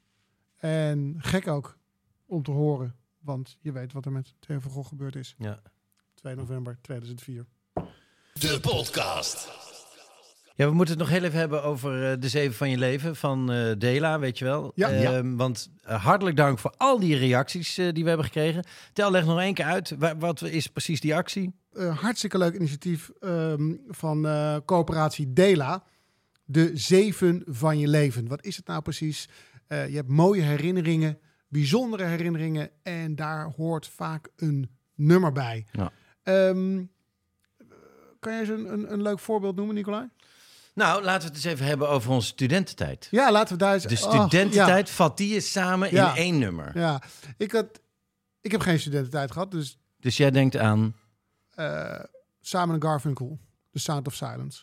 S6: En gek ook om te horen. Want je weet wat er met Theo van Gogh gebeurd is.
S5: Ja.
S6: twee november tweeduizend vier.
S4: De podcast.
S5: Ja, we moeten het nog heel even hebben over uh, de zeven van je leven van uh, Dela, weet je wel.
S6: Ja.
S5: Uh,
S6: Ja.
S5: Want uh, hartelijk dank voor al die reacties uh, die we hebben gekregen. Tel, leg nog één keer uit. Wa- wat is precies die actie?
S6: Uh, hartstikke leuk initiatief um, van uh, coöperatie Dela. De zeven van je leven. Wat is het nou precies? Uh, je hebt mooie herinneringen, bijzondere herinneringen. En daar hoort vaak een nummer bij.
S5: Ja.
S6: Um, kan je eens een, een, een leuk voorbeeld noemen, Nicolai?
S5: Nou, laten we het eens even hebben over onze studententijd.
S6: Ja, laten we daar eens...
S5: De
S6: Oh,
S5: studententijd, vat die eens samen
S6: Ja.
S5: in één nummer.
S6: ja, ja. Ik, had, ik heb geen studententijd gehad, dus
S5: Dus jij denkt aan...
S6: uh, Simon en Garfunkel, The Sound of Silence.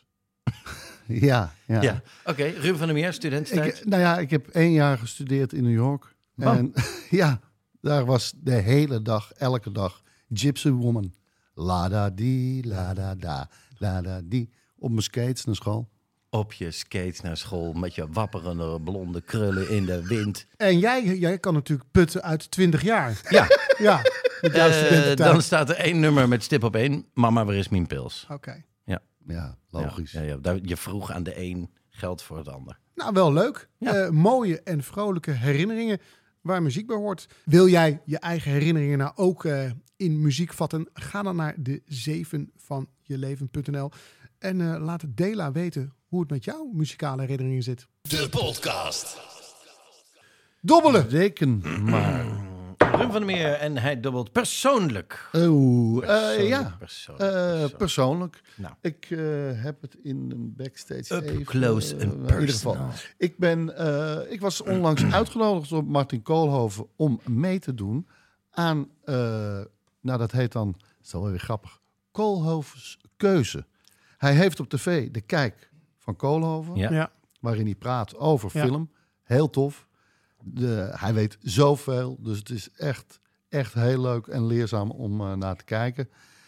S7: Ja. Ja.
S5: Ja, oké. Ruben van der Meer, studententijd.
S7: Ik, nou ja, ik heb één jaar gestudeerd in New York.
S5: Oh.
S7: En ja, daar was de hele dag, elke dag, Gypsy Woman. La da di, la da da, la da di. Op mijn skates naar school.
S5: op je skates naar school met je wapperende blonde krullen in de wind.
S6: En jij, jij kan natuurlijk putten uit twintig jaar.
S5: Ja,
S6: Ja, met jouw
S5: Eh,
S6: studententijd.
S5: dan staat er één nummer met stip op één. Mama, waar is mijn pils?
S6: Oké.
S7: Ja, logisch.
S5: Ja, ja, ja. Daar- Je vroeg aan de een, geld voor het ander.
S6: Nou, wel leuk.
S5: Ja.
S6: Eh, mooie en vrolijke herinneringen waar muziek bij hoort. Wil jij je eigen herinneringen nou ook eh, in muziek vatten? Ga dan naar de zeven van je leven punt n l en eh, laat Dela weten hoe het met jouw muzikale herinneringen zit.
S4: De podcast.
S6: Dobbelen!
S7: Reken maar.
S5: Ruben van der Meer en hij dubbelt persoonlijk.
S7: Oh, eh,
S5: Persoonlijk,
S7: ja.
S5: persoonlijk,
S7: Eh,
S5: persoonlijk.
S7: persoonlijk.
S5: Nou.
S7: Ik eh, heb het in een backstage
S5: Up
S7: even...
S5: close
S7: eh,
S5: and
S7: in ieder
S5: personal.
S7: geval. Ik, ben, eh, ik was onlangs uitgenodigd door Martin Koolhoven om mee te doen aan... eh, nou, dat heet dan, dat is wel weer grappig, Koolhovens Keuze. Hij heeft op tv De Kijk van Koolhoven,
S5: Ja.
S6: Ja.
S7: waarin hij praat over
S6: Ja.
S7: film. Heel tof. De, hij weet zoveel, dus het is echt, echt heel leuk en leerzaam om uh, naar te kijken.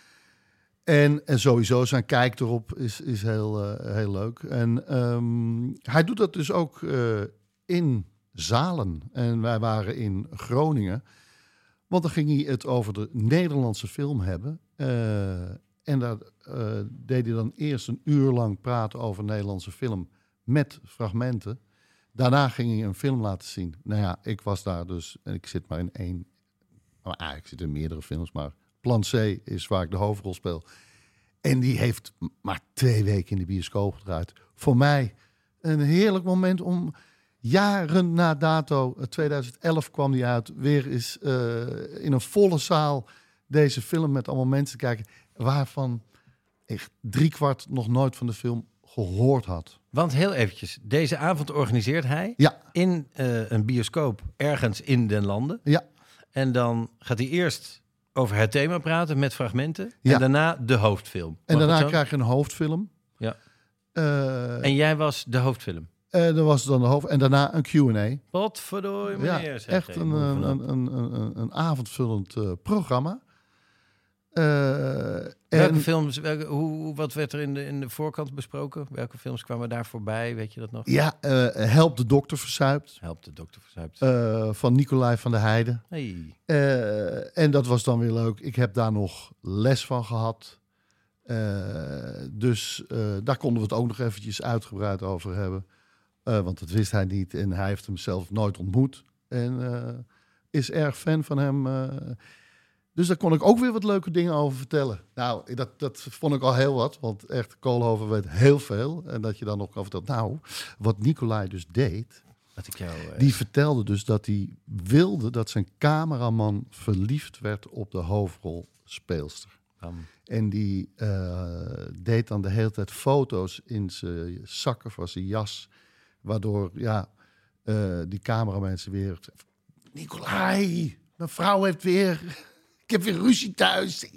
S7: En, en sowieso zijn kijk erop is, is heel, uh, heel leuk. En um, hij doet dat dus ook uh, in zalen. En wij waren in Groningen. Want dan ging hij het over de Nederlandse film hebben. Uh, en daar uh, deed hij dan eerst een uur lang praten over Nederlandse film met fragmenten. Daarna ging hij een film laten zien. Nou ja, ik was daar dus, en ik zit maar in één, nou, ah, ik zit in meerdere films, maar Plan C is waar ik de hoofdrol speel. En die heeft maar twee weken in de bioscoop gedraaid. Voor mij een heerlijk moment om jaren na dato, twintig elf kwam die uit, weer eens uh, in een volle zaal deze film met allemaal mensen kijken, waarvan ik driekwart nog nooit van de film gehoord had.
S5: Want heel eventjes, deze avond organiseert hij
S7: Ja,
S5: in uh, een bioscoop ergens in den landen.
S7: ja.
S5: En dan gaat hij eerst over het thema praten met fragmenten.
S7: Ja.
S5: En daarna de hoofdfilm.
S7: En
S5: Mag
S7: daarna
S5: het zo?
S7: krijg je een hoofdfilm.
S5: Ja.
S7: Uh,
S5: En jij was de hoofdfilm.
S7: uh, dat was dan de hoofd. En daarna een Q en A.
S5: Potverdorie
S7: Ja,
S5: meneer. zeg
S7: echt
S5: ik.
S7: een,
S5: Moet
S7: een,
S5: vanaf.
S7: een, een, een, een avondvullend uh, programma. Uh,
S5: Welke
S7: en,
S5: films, welke, hoe, wat werd er in de, in de voorkant besproken? Welke films kwamen daar voorbij? Weet je dat nog?
S7: ja, uh, Help de dokter verzuipt.
S5: Help de dokter verzuipt.
S7: Uh, van Nicolai van der Heijden.
S5: Hey.
S7: Uh, en dat was dan weer leuk. Ik heb daar nog les van gehad. Uh, dus uh, daar konden we het ook nog eventjes uitgebreid over hebben. Uh, want dat wist hij niet. En hij heeft hem zelf nooit ontmoet. En uh, is erg fan van hem. Uh, dus daar kon ik ook weer wat leuke dingen over vertellen. Nou, dat, dat vond ik al heel wat. Want echt, Koolhoven weet heel veel. En dat je dan nog kan vertellen. Nou, wat Nicolai dus deed.
S5: Wat ik jou, uh,
S7: Die vertelde dus dat hij wilde dat zijn cameraman verliefd werd op de hoofdrolspeelster.
S5: um,
S7: En die uh, deed dan de hele tijd foto's in zijn zakken van zijn jas. Waardoor, ja, uh, die cameramensen weer... Nicolai, mijn vrouw heeft weer... Ik heb weer ruzie thuis.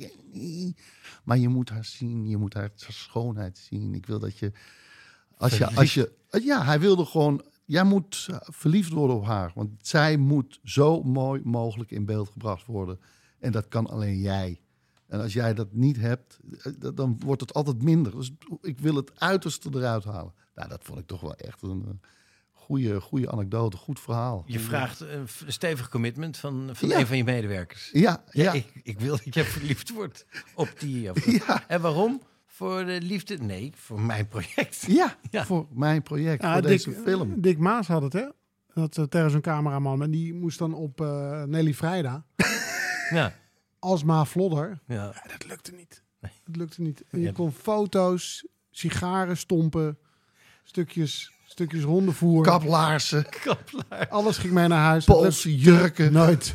S7: Maar je moet haar zien, je moet haar schoonheid zien. Ik wil dat je... Als je, als je ja, hij wilde gewoon... Jij moet verliefd worden op haar. Want zij moet zo mooi mogelijk in beeld gebracht worden. En dat kan alleen jij. En als jij dat niet hebt, dan wordt het altijd minder. Dus ik wil het uiterste eruit halen. Nou, dat vond ik toch wel echt een goede, goede anekdote, goed verhaal.
S5: je vraagt een stevig commitment van, van
S7: Ja.
S5: een van je medewerkers.
S7: Ja,
S5: Ja,
S7: ja.
S5: Ik, ik wil dat jij verliefd wordt op die. Of
S7: Ja.
S5: En waarom? Voor de liefde? Nee, voor mijn project.
S7: Ja,
S5: Ja.
S7: voor mijn project,
S6: Ja,
S7: voor
S6: Dick,
S7: deze film.
S6: Dick Maas had het, hè? Dat uh, tegen zo'n cameraman. En die moest dan op uh, Nelly Vrijda.
S5: Ja.
S6: Alsma Vlodder.
S5: Ja.
S6: Ja, dat lukte niet. Dat lukte niet. En je
S5: Ja.
S6: kon foto's, sigaren stompen, stukjes, stukjes hondenvoer.
S7: Kaplaarzen,
S5: Kaplaar.
S6: Alles ging mee naar huis. Dat
S7: Poolse
S6: lukte
S7: jurken.
S6: nooit.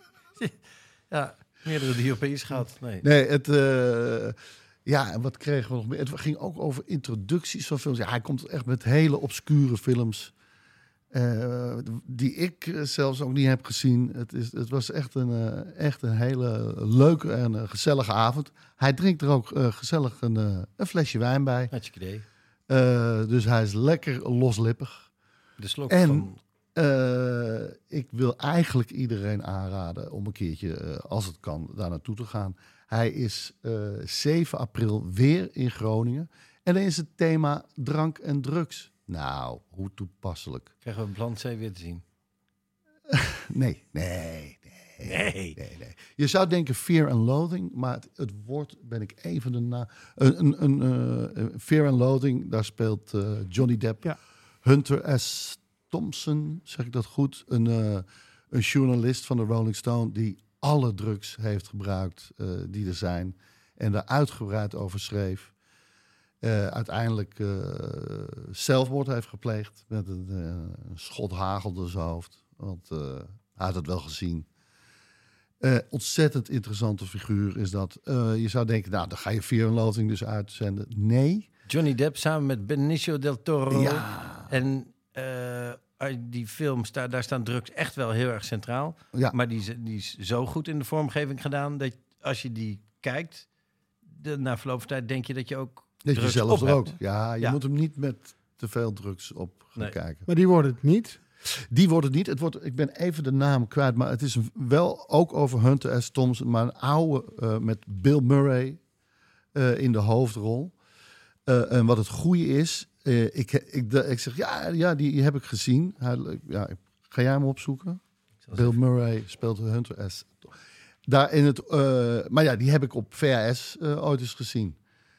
S5: Ja, meerdere D O P's gehad. Nee.
S7: Nee, het... Uh, ja, en wat kregen we nog meer? Het ging ook over introducties van films. Ja, hij komt echt met hele obscure films. Uh, die ik uh, zelfs ook niet heb gezien. Het, is, het was echt een, uh, echt een hele leuke en uh, gezellige avond. Hij drinkt er ook uh, gezellig een, uh, een flesje wijn bij.
S5: Hartstikke idee.
S7: Uh, dus hij is lekker loslippig.
S5: De slok
S7: En
S5: van...
S7: uh, ik wil eigenlijk iedereen aanraden om een keertje, uh, als het kan, daar naartoe te gaan. Hij is uh, zeven april weer in Groningen. En dan is het thema drank en drugs. Nou, hoe toepasselijk.
S5: Krijgen we Plan C weer te zien?
S7: Nee, nee, nee.
S5: Nee.
S7: nee, nee. Je zou denken Fear and Loathing, maar het, het woord ben ik even de na... Een, een, een, uh, Fear and Loathing, daar speelt uh, Johnny Depp.
S6: Ja.
S7: Hunter S. Thompson, zeg ik dat goed? Een, uh, een journalist van de Rolling Stone die alle drugs heeft gebruikt uh, die er zijn. En daar uitgebreid over schreef. Uh, uiteindelijk uh, zelfmoord heeft gepleegd met een, uh, een schot hagel door zijn hoofd. Want uh, hij had het wel gezien. Uh, ontzettend interessante figuur is dat. Uh, je zou denken, nou, dan ga je Fear and Loathing dus uitzenden. Nee.
S5: Johnny Depp samen met Benicio del Toro.
S7: Ja.
S5: En uh, die films, daar, daar staan drugs echt wel heel erg centraal.
S7: Ja.
S5: Maar die, is- die is zo goed in de vormgeving gedaan... dat als je die kijkt, de, na verloop van tijd denk je dat je ook
S7: Dat je
S5: drugs
S7: zelf
S5: op
S7: er ook.
S5: hebt.
S7: Ja, je
S5: Ja.
S7: moet hem niet met te veel drugs op gaan
S5: Nee.
S7: kijken.
S6: Maar die worden het niet.
S7: Die wordt het niet. Het wordt, ik ben even de naam kwijt, maar het is een- wel ook over Hunter S. Thompson, maar een oude uh, met Bill Murray uh, in de hoofdrol. Uh, en wat het goede is, uh, ik, ik, de, ik zeg ja, ja, die heb ik gezien. Hij, ja, ga jij hem opzoeken? Bill Murray speelt Hunter S. Daar in het, uh, maar ja, die heb ik op V H S uh, ooit eens gezien.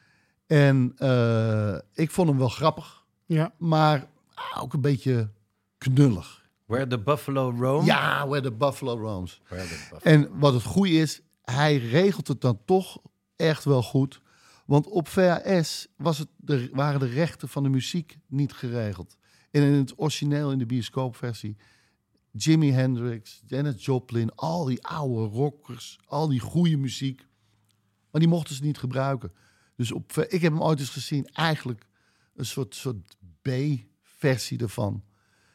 S7: En uh, ik vond hem wel grappig,
S6: Ja.
S7: maar ook een beetje knullig.
S5: Where the Buffalo Roam.
S7: Ja, Where the Buffalo Roams.
S5: Where the Buffalo-
S7: En wat het goede is, hij regelt het dan toch echt wel goed. Want op V H S was het de, waren de rechten van de muziek niet geregeld. En in het origineel, in de bioscoopversie, Jimi Hendrix, Janis Joplin, al die oude rockers, al die goede muziek. Maar die mochten ze niet gebruiken. Dus op, ik heb hem ooit eens gezien, eigenlijk een soort, soort B-versie ervan.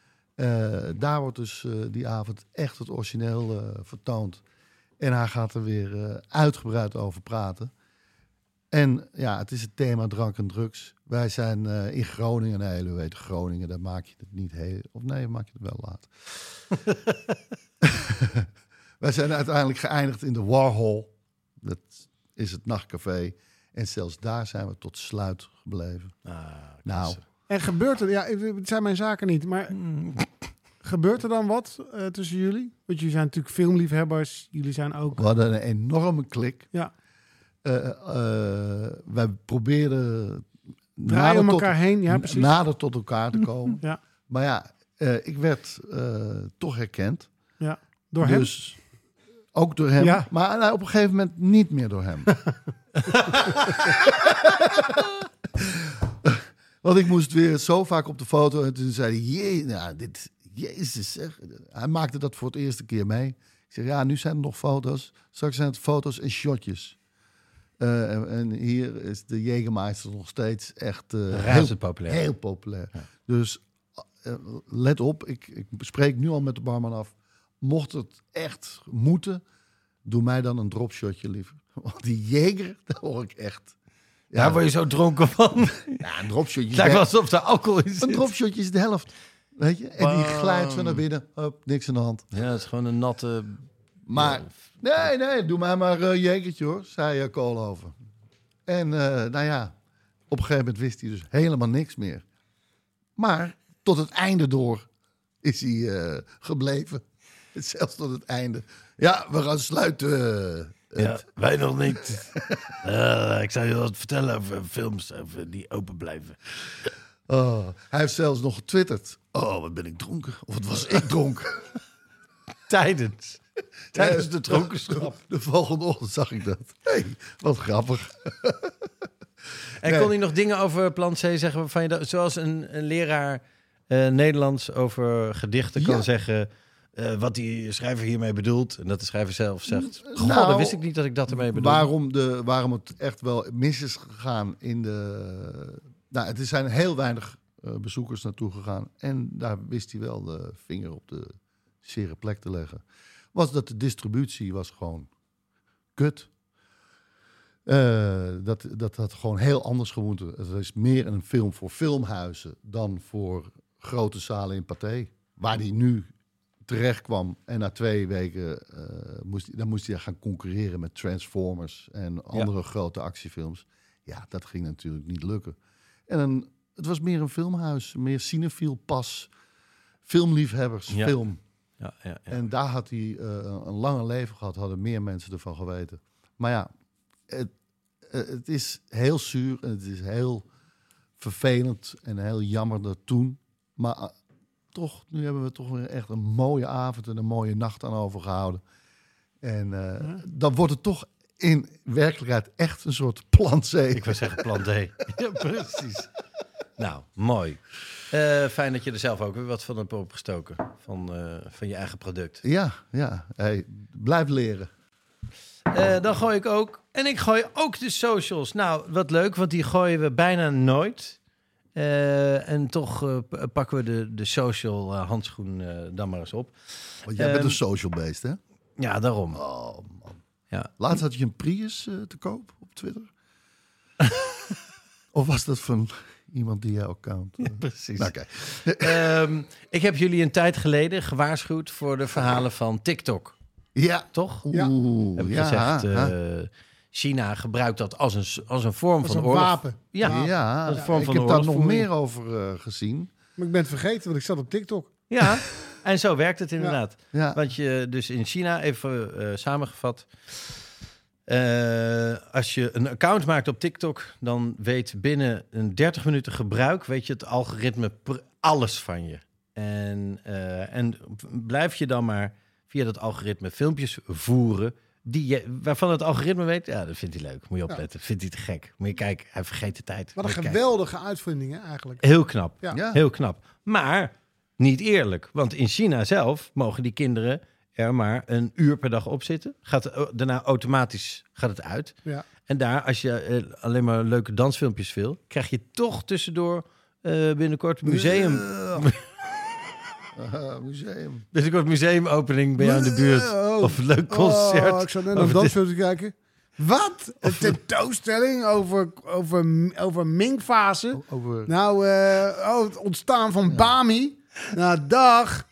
S7: Uh, daar wordt dus uh, die avond echt het origineel uh, vertoond. En hij gaat er weer uh, uitgebreid over praten. En ja, het is het thema drank en drugs. Wij zijn uh, in Groningen, nee, u weet Groningen, daar maak je het niet heel... Of nee, maak je het wel laat. Wij zijn uiteindelijk geëindigd in de Warhol. Dat is het nachtcafé. En zelfs daar zijn we tot sluit gebleven.
S5: Ah,
S7: Nou,
S5: klasse.
S6: En gebeurt er, ja, het zijn mijn zaken niet, maar gebeurt er dan wat uh, tussen jullie? Want jullie zijn natuurlijk filmliefhebbers, jullie zijn ook...
S7: we hadden een enorme klik.
S6: Ja,
S7: Uh, uh, wij proberen
S6: draaien om
S7: tot,
S6: elkaar heen, ja precies.
S7: nader tot elkaar te komen.
S6: Ja,
S7: Maar ja, uh, ik werd uh, toch herkend.
S6: ja. Door hem?
S7: Dus ook door hem.
S6: Ja.
S7: Maar nou, op een gegeven moment niet meer door hem. Want ik moest weer zo vaak op de foto. En toen zei hij, jee, nou, dit, jezus zeg. Hij maakte dat voor het eerste keer mee. Ik zeg, ja, nu zijn er nog foto's. Straks zijn het foto's en shotjes. Uh, en, en hier is de Jägermeister nog steeds echt uh,
S5: Razend
S7: heel
S5: populair.
S7: Heel populair.
S5: Ja.
S7: Dus uh, let op, ik, ik spreek nu al met de barman af. Mocht het echt moeten, doe mij dan een dropshotje liever. Want die Jäger, daar hoor ik echt. Ja,
S5: Daar word je zo dronken van.
S7: ja, een dropshotje.
S5: Het lijkt wel alsof er alcohol in
S7: Een
S5: zit.
S7: dropshotje is de helft. Weet je? En die
S5: Bam.
S7: glijdt zo naar binnen. Hop, niks aan de hand.
S5: Ja, het is gewoon een natte...
S7: Maar nee, nee, doe mij maar een uh, Jägertje hoor, zei uh, Koolhoven. En uh, nou ja, op een gegeven moment wist hij dus helemaal niks meer. Maar tot het einde door is hij uh, gebleven. Zelfs tot het einde. Ja, we gaan sluiten. Uh,
S5: Ja,
S7: het.
S5: wij nog niet. Uh, ik zou je wat vertellen over films over die open blijven.
S7: Oh, hij heeft zelfs nog getwitterd. Oh, wat ben ik dronken? Of wat was ik dronken?
S5: Tijdens. Tijdens
S7: Eh,
S5: de dronkenschap.
S7: De, de volgende ochtend zag ik dat. Hey, wat grappig.
S5: En
S7: Nee.
S5: kon hij nog dingen over Plan C zeggen van je dat, zoals een, een leraar uh, Nederlands over gedichten kan
S7: Ja.
S5: zeggen uh, wat die schrijver hiermee bedoelt en dat de schrijver zelf zegt. Goh,
S7: Nou,
S5: dat wist ik niet dat ik dat ermee bedoel.
S7: Waarom, de, waarom het echt wel mis is gegaan in de... Nou, er zijn heel weinig uh, bezoekers naartoe gegaan. En daar wist hij wel de vinger op de zere plek te leggen. Was dat de distributie was gewoon kut. Uh, dat, dat had gewoon heel anders gemoeten. Het is meer een film voor filmhuizen dan voor grote zalen in Pathé. Waar die nu terecht kwam en na twee weken uh, moest, dan moest hij gaan concurreren met Transformers en andere ja. grote actiefilms. Ja, dat ging natuurlijk niet lukken. En een, het was meer een filmhuis, meer cinefiel pas, filmliefhebbers,
S5: Ja.
S7: film.
S5: Ja, ja, ja.
S7: En daar had hij uh, een lange leven gehad, hadden meer mensen ervan geweten. Maar ja, het, het is heel zuur en het is heel vervelend en heel jammer dat toen. Maar uh, toch, nu hebben we toch weer echt een mooie avond en een mooie nacht aan overgehouden. En uh, ja. dan wordt het toch in werkelijkheid echt een soort plan C.
S5: Ik wil zeggen plan D. Ja, precies. Nou, mooi. Uh, fijn dat je er zelf ook weer wat van hebt opgestoken. Van, uh, van je eigen product.
S7: Ja, ja. Hey, blijf leren.
S5: Uh, dan gooi ik ook. En ik gooi ook de socials. Nou, wat leuk, want die gooien we bijna nooit. Uh, en toch uh, pakken we de, de social uh, handschoen uh, dan maar eens op.
S7: Want jij um, bent een social beest, hè?
S5: Ja, daarom.
S7: Oh, man.
S5: Ja.
S7: Laatst had je een Prius uh, te koop op Twitter. Of was dat van iemand die jouw account... Uh...
S5: Ja, precies.
S7: Nou, okay.
S5: um, ik heb jullie een tijd geleden gewaarschuwd voor de verhalen van TikTok.
S7: Ja.
S5: Toch?
S7: Ja. Oeh,
S5: heb ik
S7: ja,
S5: gezegd... Uh,
S7: ha.
S5: China gebruikt dat als een, als een vorm
S6: als
S5: van
S6: een
S5: oorlog.
S6: wapen.
S5: Ja,
S7: ja,
S5: als een vorm
S7: ik
S5: van
S7: heb daar nog
S5: oorlogsvoering.
S7: meer over uh, gezien.
S6: Maar ik ben het vergeten, want ik zat op TikTok.
S5: Ja, en zo werkt het inderdaad.
S7: Ja. Ja.
S5: Want je dus in China, even uh, samengevat... Uh, als je een account maakt op TikTok... dan weet binnen een dertig minuten gebruik... weet je het algoritme pr- alles van je. En, uh, en blijf je dan maar via dat algoritme filmpjes voeren... Die je, waarvan het algoritme weet... ja, dat vindt hij leuk. Moet je opletten. Ja. Vindt hij te gek. Moet je kijken, hij vergeet de tijd.
S6: Wat een geweldige uitvindingen eigenlijk.
S5: Heel knap.
S6: Ja.
S7: Ja.
S5: Heel knap. Maar niet eerlijk. Want in China zelf mogen die kinderen... er maar een uur per dag op zitten. Gaat, daarna automatisch gaat het uit.
S6: Ja.
S5: En daar, als je uh, alleen maar leuke dansfilmpjes wil... krijg je toch tussendoor uh, binnenkort museum...
S7: Uh, uh, museum.
S5: Binnenkort museumopening bij jou in de buurt.
S6: Oh.
S5: Of een leuk concert.
S6: Oh, ik zat net naar een dansfilm te kijken. Wat? Een tentoonstelling over, over, over Ming-fase?
S7: Over...
S6: Nou, uh, oh, het ontstaan van ja. Bami. Nou, dag...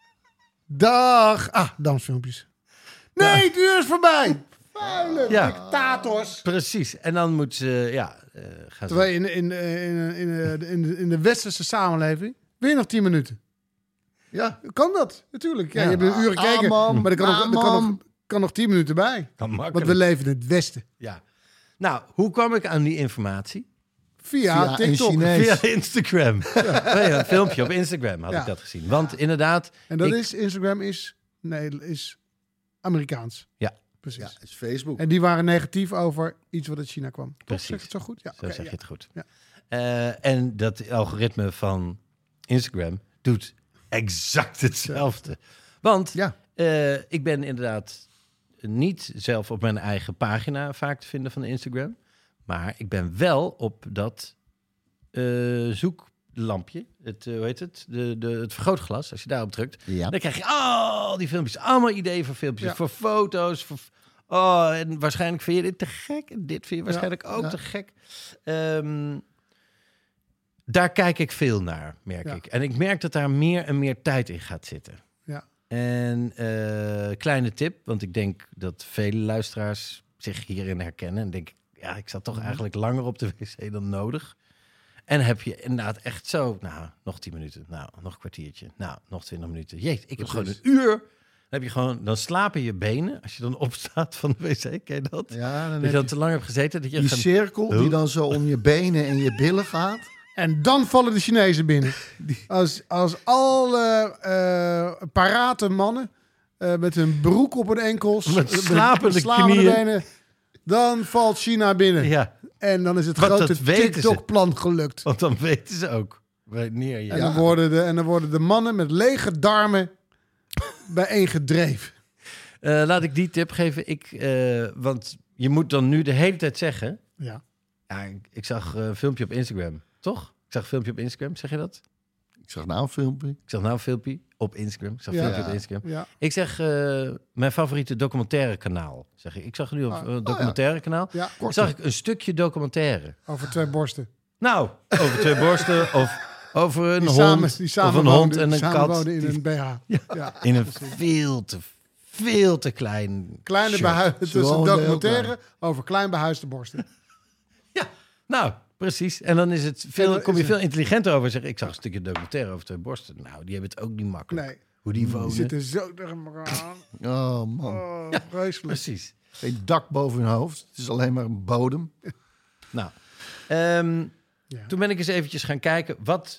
S6: Dag. Ah, dansfilmpjes. Nee, ja. Het uur is voorbij. Vuile ja. dictators.
S5: Precies. En dan moeten ze, ja... Uh, gaan
S6: Terwijl in, in, in, in, in, de, in de westerse samenleving... weer nog tien minuten.
S7: Ja.
S6: Kan dat? Natuurlijk. Ja,
S7: ja.
S6: Je hebt een uur gekeken.
S7: Ah,
S6: maar er kan,
S7: ah,
S6: nog, er kan, nog, kan nog tien minuten bij.
S5: Kan makkelijk.
S6: Want we leven in het westen.
S5: Ja. Nou, hoe kwam ik aan die informatie?
S6: Via, Via TikTok.
S5: Via Instagram. Ja. Nee, een filmpje op Instagram had ja. ik dat gezien. Want inderdaad...
S6: En dat
S5: ik...
S6: is, Instagram is, nee, is Amerikaans.
S5: Ja.
S6: Precies.
S7: Ja, is Facebook.
S6: En die waren negatief over iets wat uit China kwam.
S5: Precies.
S6: Zeg je het zo goed? Ja,
S5: zo
S6: okay,
S5: zeg
S6: ja.
S5: je het goed.
S6: Ja.
S5: Uh, en dat algoritme van Instagram doet exact hetzelfde. Ja. Want
S7: ja.
S5: uh, ik ben inderdaad niet zelf op mijn eigen pagina vaak te vinden van Instagram. Maar ik ben wel op dat uh, zoeklampje, het, uh, hoe heet het? De, de, het vergrootglas, als je daarop drukt.
S7: Ja.
S5: Dan krijg je al die filmpjes, allemaal ideeën voor filmpjes,
S6: ja.
S5: voor foto's. Voor, oh, en waarschijnlijk vind je dit te gek. En dit vind je waarschijnlijk ja. ook ja. te gek. Um, daar kijk ik veel naar, merk ja. ik. En ik merk dat daar meer en meer tijd in gaat zitten.
S6: Ja.
S5: En uh, kleine tip, want ik denk dat vele luisteraars zich hierin herkennen. En denk ja, ik zat toch eigenlijk langer op de wc dan nodig. En heb je inderdaad echt zo, nou, nog tien minuten. Nou, nog een kwartiertje. Nou, nog twintig minuten. Jeet, ik heb gewoon een uur. Dan heb je gewoon, dan slapen je benen als je dan opstaat van de wc. Ken je dat?
S7: Ja, dan
S5: dat je dan te lang hebt gezeten. Dat je
S7: die
S5: gaan...
S7: cirkel die dan zo om je benen en je billen gaat.
S6: En dan vallen de Chinezen binnen. Als, als alle uh, parate mannen uh, met hun broek op hun enkels,
S5: met slapende,
S6: slapende
S5: knieën,
S6: benen, dan valt China binnen.
S5: Ja.
S6: En dan is het
S5: Want
S6: grote TikTok-plan gelukt.
S5: Want dan weten ze ook wanneer je...
S6: En dan, ja. worden de, en dan worden de mannen met lege darmen bijeengedreven.
S5: Uh, laat ik die tip geven. Ik, uh, want je moet dan nu de hele tijd zeggen...
S6: Ja.
S5: Ja, ik, ik zag een filmpje op Instagram. Toch? Ik zag een filmpje op Instagram, zeg je dat?
S7: Ik zag nou een filmpje.
S5: Ik zag nou een filmpje op Instagram. Ik zag een
S6: ja.
S5: filmpje op Instagram.
S6: Ja.
S5: Ik zeg uh, mijn favoriete documentaire kanaal. Zeg ik. Ik zag nu op een uh, documentaire kanaal.
S6: Ja.
S5: Ja, zag ik een stukje documentaire.
S6: Over twee borsten.
S5: Nou, over twee borsten of over een
S6: die
S5: hond.
S6: Samen, die samen
S5: of een hond
S6: wonen,
S5: en een kat.
S6: in
S5: die,
S6: een B H.
S5: Ja, ja, in een veel te, veel te klein
S6: Kleine behuisde. Het is een documentaire over klein behuisde borsten.
S5: Ja, nou... precies. En dan is het veel,
S6: En dan
S5: kom je
S6: is
S5: veel intelligenter over. Zeg, ik zag een stukje documentaire over twee borsten. Nou, die hebben het ook niet makkelijk.
S6: Nee,
S5: Hoe die
S6: die
S5: wonen.
S6: zitten zo tegen elkaar aan.
S7: Oh man.
S6: Oh, vreselijk.
S5: Precies.
S7: Geen dak boven hun hoofd. Het is alleen maar een bodem.
S5: Nou, ehm,
S6: Ja.
S5: toen ben ik eens eventjes gaan kijken. Wat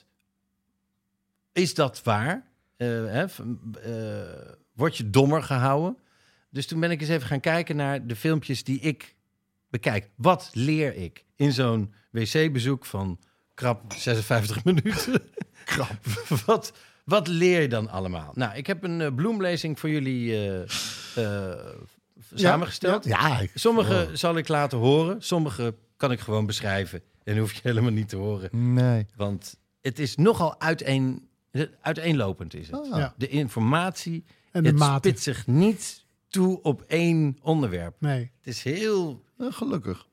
S5: is dat waar? Uh, hè, v- uh, word je dommer gehouden? Dus toen ben ik eens even gaan kijken naar de filmpjes die ik bekijk. Wat leer ik in zo'n wc-bezoek van krap zesenvijftig minuten? Krap. wat, wat leer je dan allemaal? Nou, ik heb een uh, bloemlezing voor jullie uh, uh, samengesteld.
S7: Ja, ik,
S5: Sommige
S7: oh.
S5: zal ik laten horen. Sommige kan ik gewoon beschrijven. En hoef je helemaal niet te horen.
S7: Nee.
S5: Want het is nogal uiteen, uiteenlopend. Is het.
S7: Ah.
S6: Ja.
S5: De informatie,
S6: En de
S5: het
S6: mate.
S5: spitst zich niet toe op één onderwerp.
S6: Nee.
S5: Het is heel...
S7: Eh, gelukkig.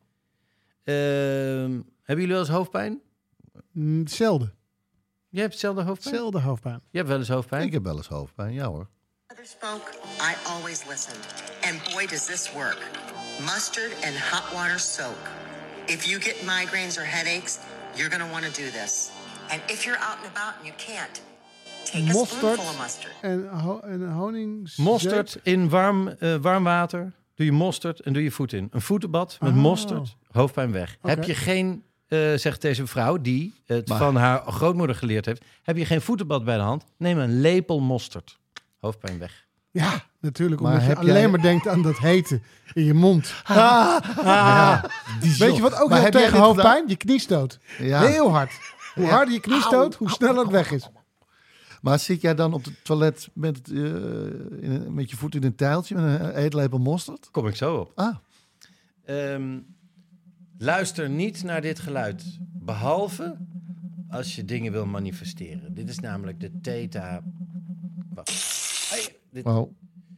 S5: Ehm, hebben jullie wel eens hoofdpijn?
S6: Mm, Zelden.
S5: Jij hebt hetzelfde hoofdpijn?
S6: Zelden hoofdpijn.
S5: Je hebt wel eens hoofdpijn?
S7: Ik heb wel eens hoofdpijn, ja hoor.
S9: Mother spoke, I always listened. And boy, does this work. Mustard and hot water soak. If you get migraines or headaches, you're going to want to do this. And if you're out and about and you can't, take a
S6: Mosterd
S9: spoonful of mustard.
S6: en, ho en honing.
S5: Mosterd in warm, uh, warm water. Doe je mosterd en doe je voet in. Een voetenbad met
S6: Oh.
S5: mosterd. Hoofdpijn weg.
S6: Oké.
S5: Heb je geen, uh, zegt deze vrouw die het
S7: Maar-
S5: van haar grootmoeder geleerd heeft. Heb je geen voetenbad bij de hand? Neem een lepel mosterd. Hoofdpijn weg.
S6: Ja, natuurlijk.
S7: Maar
S6: Omdat je
S7: heb
S6: alleen
S7: jij-
S6: maar denkt aan dat hete in je mond.
S7: Ja, die
S6: Weet je wat ook
S7: Maar
S6: heel
S7: heb jij
S6: tegen
S7: dit
S6: hoofdpijn? Je kniestoot.
S7: Ja.
S6: Heel hard. Hoe harder je kniestoot, hoe sneller het weg is.
S7: Maar zit jij dan op het toilet met, het, uh, in een, met je voet in een tijltje met een eetlepel mosterd?
S5: Kom ik zo op.
S7: Ah,
S5: Ehm, luister niet naar dit geluid. Behalve als je dingen wil manifesteren. Dit is namelijk de theta... Wacht. Hey, dit,
S7: oh.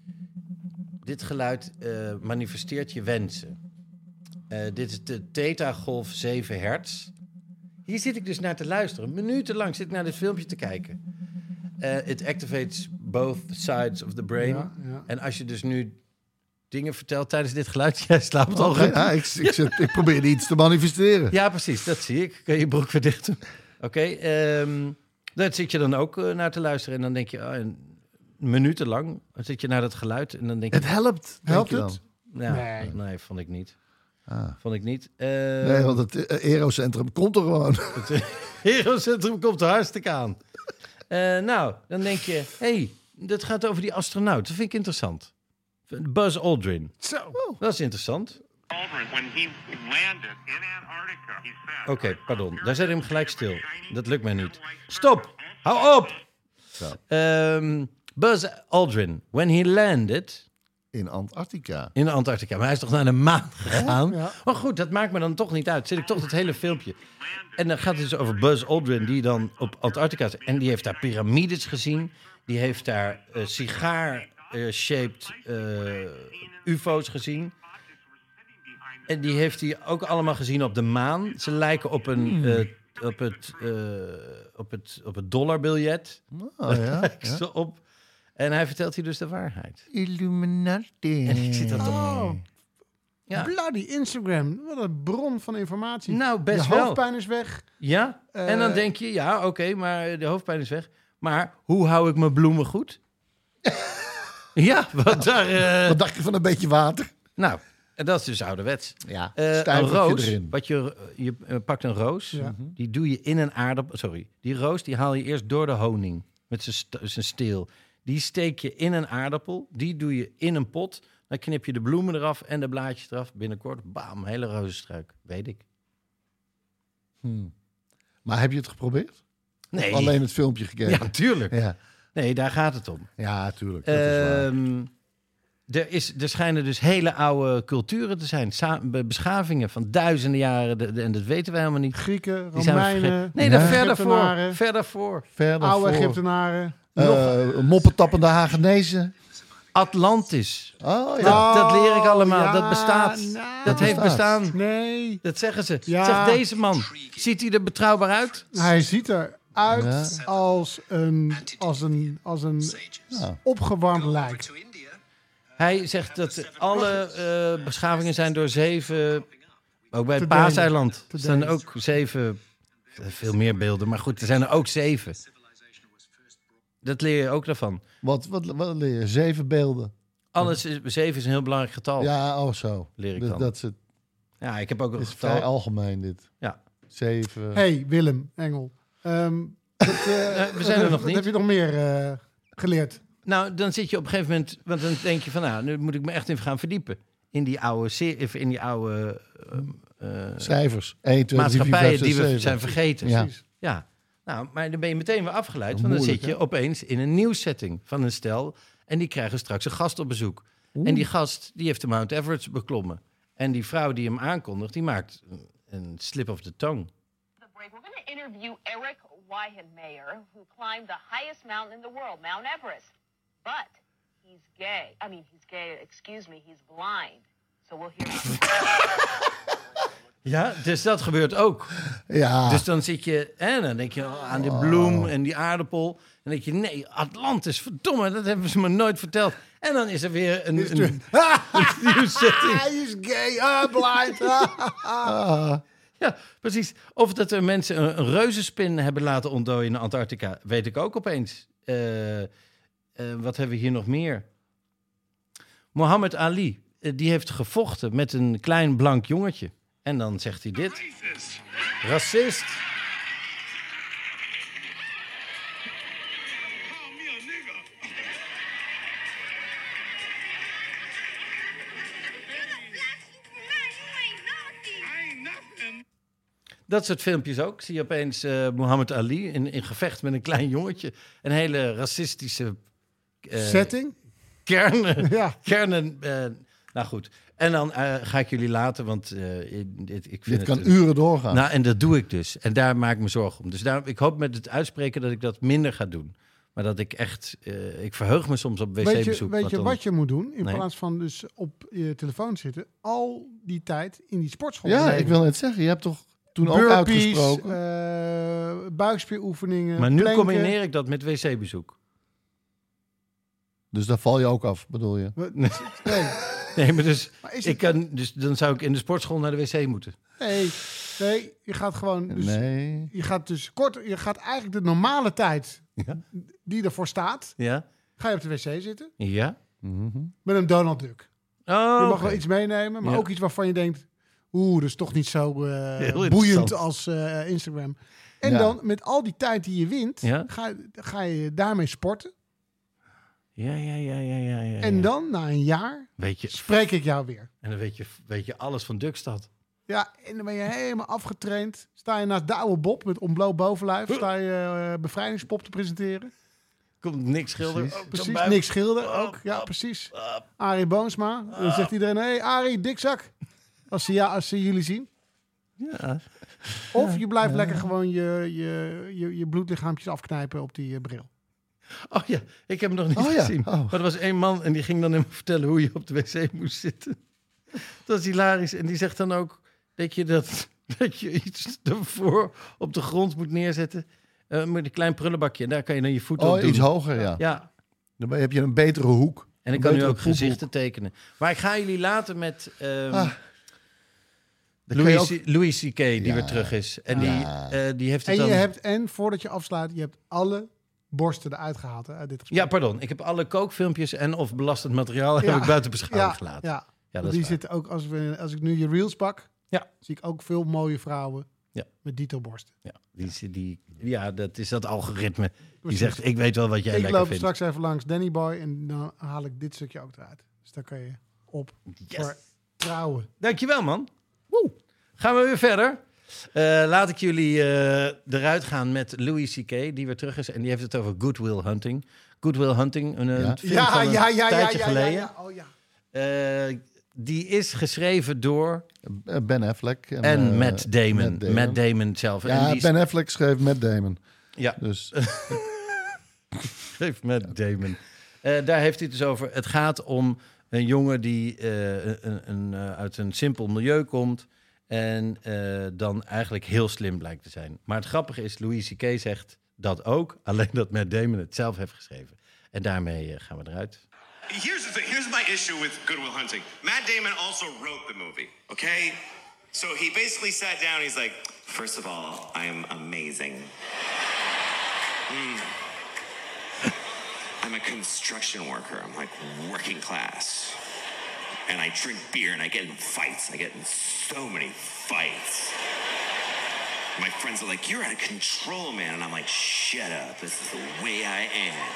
S5: dit geluid eh, manifesteert je wensen. Eh, dit is de theta-golf zeven hertz. Hier zit ik dus naar te luisteren. Minutenlang zit ik naar dit filmpje te kijken. Eh, It activates both sides of the brain.
S6: Ja, ja.
S5: En als je dus nu dingen vertelt tijdens dit geluid... Jij slaapt al
S7: Oh,
S5: ruim.
S7: ja, ik, ik, zit, ik probeer iets te manifesteren.
S5: Ja, precies. Dat zie ik. Kun je je broek weer dicht doen. Oké. Okay, ehm, daar zit je dan ook uh, naar te luisteren. En dan denk je... Oh, en minutenlang dan zit je naar dat geluid. En dan denk je...
S7: Het helpt. denk
S6: Helpt
S7: je
S6: het?
S7: dan?
S5: Ja,
S6: Nee.
S5: nee, vond ik niet.
S7: Ah.
S5: Vond ik niet. Uh,
S7: Nee, want het uh, Aerocentrum komt er gewoon.
S5: Het Aerocentrum komt er hartstikke aan. Uh, nou, dan denk je... hey, dat gaat over die astronaut. Dat vind ik interessant. Buzz Aldrin.
S6: Zo.
S5: Dat is interessant.
S10: Aldrin, when he landed in Antarctica, he said...
S5: Oké, okay, pardon. Daar zet ik hem gelijk stil. Dat lukt mij niet. Stop! Hou op! Um, Buzz Aldrin, when he landed...
S7: In Antarctica.
S5: In Antarctica. Maar hij is toch naar de maan gegaan?
S6: Ja.
S5: Maar goed, dat maakt me dan toch niet uit. Zit ik toch het hele filmpje. En dan gaat het dus over Buzz Aldrin, die dan op Antarctica is. En die heeft daar piramides gezien. Die heeft daar uh, sigaar-shaped uh, uh, U F O's gezien. En die heeft hij ook allemaal gezien op de maan. Ze lijken op een...
S7: Hmm.
S5: Uh, op het, uh, op het, op het dollarbiljet.
S7: Oh, ja,
S5: lijkt
S7: ja.
S5: ze op. En hij vertelt hier dus de waarheid.
S7: Illuminati.
S5: En ik zit er toch...
S6: Oh,
S5: Ja.
S6: bloody Instagram. Wat een bron van informatie.
S5: Nou, best
S6: je
S5: wel.
S6: hoofdpijn is weg.
S5: Ja,
S6: Uh,
S5: en dan denk je, ja, oké, okay, maar de hoofdpijn is weg. Maar hoe hou ik mijn bloemen goed? Ja, wat daar... Uh...
S7: Wat dacht je van een beetje water?
S5: Nou, dat is dus ouderwets.
S7: Ja,
S5: Uh, een
S7: stijvertje
S5: roos,
S7: erin.
S5: wat je, je uh, pakt een roos,
S6: Ja.
S5: die doe je in een aardappel... Sorry, die roos die haal je eerst door de honing met zijn st- zijn steel. Die steek je in een aardappel, die doe je in een pot. Dan knip je de bloemen eraf en de blaadjes eraf. Binnenkort, bam, hele rozenstruik. Weet ik.
S7: Hmm. Maar heb je het geprobeerd?
S5: Nee.
S7: Of alleen het filmpje gekeken?
S5: Ja, tuurlijk.
S7: Ja,
S5: Nee, daar gaat het om.
S7: ja tuurlijk. Dat is waar.
S5: Ehm, er, is, er schijnen dus hele oude culturen te zijn. Sa- be- beschavingen van duizenden jaren. De, de- en dat weten we helemaal niet.
S6: Grieken,
S5: Die zijn we
S6: Romeinen,
S5: vergeten. Nee, daar
S7: Ja.
S5: verder voor.
S6: Egyptenaren.
S5: Verder voor.
S7: Verder
S6: oude
S7: voor.
S6: Egyptenaren.
S7: Uh, moppetappende Hagenezen.
S5: Atlantis.
S7: Oh ja.
S5: Dat, dat leer ik allemaal.
S6: ja,
S5: dat bestaat.
S6: nou.
S5: dat heeft
S7: bestaat.
S5: bestaan.
S6: Nee,
S5: Dat zeggen ze.
S6: Ja.
S5: Zegt deze man. Ziet hij er betrouwbaar uit?
S6: hij ziet eruit
S7: Ja.
S6: als een, als een, als een
S7: Ja.
S6: opgewarmd lijk.
S5: Hij zegt dat alle uh, beschavingen zijn door zeven Ook bij
S6: Te
S5: het
S6: delen.
S5: Paaseiland.
S6: Te
S5: Er zijn
S6: delen.
S5: ook zeven... Veel meer beelden, maar goed, er zijn er ook zeven. Dat leer je ook daarvan.
S7: Wat, wat, wat leer je? Zeven beelden.
S5: Alles is, zeven is een heel belangrijk getal.
S7: Ja, oh zo.
S5: Leer ik
S7: Dus
S5: dan.
S7: dat is, het,
S5: Ja, ik heb ook een
S7: is
S5: getal.
S7: vrij algemeen dit.
S5: Ja.
S7: Zeven.
S6: Hey, Willem, Engel. Ehm, wat, eh,
S5: Eh, we zijn er
S6: wat-
S5: nog
S6: wat
S5: niet.
S6: heb je nog meer eh, geleerd?
S5: Nou, dan zit je op een gegeven moment... Want dan denk je van, nou, nu moet ik me echt even gaan verdiepen. In die oude, serie, in die oude uh, uh,
S7: Cijfers. één, twee, drie, vier,
S5: maatschappijen
S7: vijf, zes,
S5: die we
S7: zeven.
S5: zijn vergeten.
S7: Ja.
S6: Precies.
S5: Ja. Nou, maar dan ben je meteen weer afgeleid.
S7: Dat
S5: Want dan
S7: moeilijk,
S5: zit je
S7: hè?
S5: opeens in een nieuwssetting van een stel. En die krijgen straks een gast op bezoek. En die gast, die heeft de Mount Everest beklommen. En die vrouw die hem aankondigt, die maakt een slip of the tongue.
S11: The break, we're going to interview Eric Weihenmayer, who climbed the highest mountain in the world, Mount Everest. But he's gay. I mean, he's gay, excuse me, he's blind. So we'll hear
S5: Ja, dus dat gebeurt ook.
S7: Ja.
S5: Dus dan zit je, en dan denk je aan de bloem en die aardappel. En dan denk je, nee, Atlantis, verdomme, dat hebben ze me nooit verteld. En dan is er weer een, een, een nieuwszetting.
S6: Hij is gay, ah, blind. ah.
S5: Ja, precies. Of dat er mensen een, een reuzenspin hebben laten ontdooien in Antarctica, weet ik ook opeens. Uh, uh, wat hebben we hier nog meer? Muhammad Ali, uh, die heeft gevochten met een klein blank jongetje. En dan zegt hij dit. Racist. Dat soort filmpjes ook. Zie je opeens uh, Muhammad Ali in, in gevecht met een klein jongetje. Een hele racistische... Uh,
S6: Setting?
S5: Kernen.
S6: Ja.
S5: Kernen. Uh, nou goed. En dan uh, ga ik jullie laten, want uh, dit, ik vind
S7: Dit kan
S5: het,
S7: uren doorgaan.
S5: Nou, en dat doe ik dus. En daar maak ik me zorgen om. Dus daar, ik hoop met het uitspreken dat ik dat minder ga doen. Maar dat ik echt... Uh, ik verheug me soms op
S6: Weet je,
S5: wc-bezoek.
S6: weet je
S5: dan,
S6: wat je moet doen? In
S5: Nee.
S6: plaats van dus op je telefoon zitten, al die tijd in die sportschool.
S7: Ja,
S6: blijven.
S7: ik wil net zeggen, je hebt toch toen ook
S6: Burpees,
S7: uitgesproken.
S6: eh, buikspieroefeningen.
S5: Maar nu
S6: planken.
S5: combineer ik dat met wc-bezoek.
S7: Dus daar val je ook af, bedoel je?
S6: Wat- Nee,
S5: Nee, maar dus,
S6: maar is
S5: ik
S6: het,
S5: kan, dus dan zou ik in de sportschool naar de wc moeten.
S6: nee, nee, je gaat gewoon. Dus,
S7: Nee.
S6: Je gaat dus kort. Je gaat eigenlijk de normale tijd
S5: Ja?
S6: die ervoor staat.
S5: Ja?
S6: Ga je op de wc zitten
S5: Ja?
S7: Mhm.
S6: met een Donald Duck.
S5: Oh,
S6: Je mag
S5: oké.
S6: wel iets meenemen, maar
S5: Ja.
S6: ook iets waarvan je denkt. Oeh, dat is toch niet zo eh,
S5: Heel
S6: boeiend
S5: interessant.
S6: als eh, Instagram. En
S7: Ja.
S6: dan met al die tijd die je wint,
S5: Ja.
S6: ga, ga je daarmee sporten.
S5: Ja, ja, ja, ja, ja, ja.
S6: En
S5: ja.
S6: dan, na een jaar,
S5: Weet je,
S6: spreek ik jou weer.
S5: en dan weet je, weet je alles van Dukstad.
S6: Ja, en dan ben je helemaal afgetraind. Sta je naast Douwe Bob met ontbloot bovenlijf. Sta je eh, bevrijdingspop te presenteren.
S5: Komt niks schilder.
S7: Precies.
S5: Oh, zo'n
S6: Precies,
S5: buik.
S6: Nick Schilder ook.
S5: Op,
S6: Ja,
S5: op,
S6: precies.
S5: op.
S6: Arie Boomsma. Dan zegt iedereen, hé hey, Arie, dikzak. Als ze, ja, als ze jullie zien.
S5: Ja.
S6: Of je blijft lekker gewoon je, je, je, je bloedlichaampjes afknijpen op die eh, bril.
S5: Oh ja, ik heb hem nog niet
S7: Oh ja,
S5: gezien.
S7: oh.
S5: Maar er was één man en die ging dan hem vertellen hoe je op de wc moest zitten. Dat is hilarisch. En die zegt dan ook, denk je dat, dat je iets ervoor op de grond moet neerzetten? Uh, met een klein prullenbakje en daar kan je dan je voeten op
S7: Oh,
S5: doen.
S7: iets hoger, ja.
S5: Ja,
S7: Dan heb je een betere hoek.
S5: en ik
S7: Een
S5: kan nu
S7: betere
S5: ook
S7: poephoek.
S5: gezichten tekenen. Maar ik ga jullie laten met ehm
S7: Ah, dan kan je
S5: Louis,
S7: ook-
S5: C- Louis C K, die
S7: Ja.
S5: weer terug is. En
S7: Ja.
S5: die, uh, die heeft
S6: En
S5: het
S6: je
S5: dan...
S6: hebt, en voordat je afsluit, je hebt alle borsten eruit gehaald hè, uit dit gesprek.
S5: Ja, pardon. Ik heb alle kookfilmpjes en of belastend materiaal
S6: Ja.
S5: heb ik buiten beschouwing
S6: ja,
S5: gelaten.
S6: ja.
S5: Ja, dat
S6: die
S5: is waar.
S6: zitten ook, als, we, als ik nu je reels pak,
S5: Ja.
S6: zie ik ook veel mooie vrouwen
S5: Ja.
S6: met dito borsten.
S5: Ja, die, die, ja, dat is dat algoritme. Die
S6: Precies.
S5: zegt, ik weet wel wat jij
S6: Ik
S5: lekker
S6: loop
S5: vindt.
S6: straks even langs Danny Boy en dan haal ik dit stukje ook eruit. Dus daar kan je op
S5: Yes.
S6: voor trouwen.
S5: Dankjewel, man. Woe. Gaan we weer verder. Uh, laat ik jullie uh, eruit gaan met Louis C K, die weer terug is. En die heeft het over Good Will Hunting. Good Will Hunting, een, een
S7: Ja.
S5: film
S6: Ja,
S5: van een
S6: ja, ja, ja,
S5: tijdje
S6: ja, ja,
S5: geleden.
S6: ja. Oh ja.
S5: Uh, die is geschreven door...
S7: Eh, Ben Affleck. En,
S5: En
S7: eh,
S5: Matt Damon.
S7: Matt Damon.
S5: Matt Damon zelf. en
S7: Ja,
S5: die is-
S7: Ben Affleck schreef Matt Damon.
S5: Ja,
S7: Dus
S5: schreef Matt Damon. Uh, daar heeft hij het dus over. Het gaat om een jongen die uh, een, een, uh, uit een simpel milieu komt... en uh, dan eigenlijk heel slim blijkt te zijn. Maar het grappige is, Louis C K zegt dat ook... alleen dat Matt Damon het zelf heeft geschreven. En daarmee uh, gaan we eruit.
S10: Here's the thing. Here's my issue with Good Will Hunting. Matt Damon also wrote the movie, okay?
S12: So he basically sat down. He's like, first of all, I am amazing. Mm. I'm a construction worker. I'm like working class. And I drink beer and I get in fights. I get in so many fights. My friends are like, you're out of control, man. And I'm like, shut up. This is the way I am.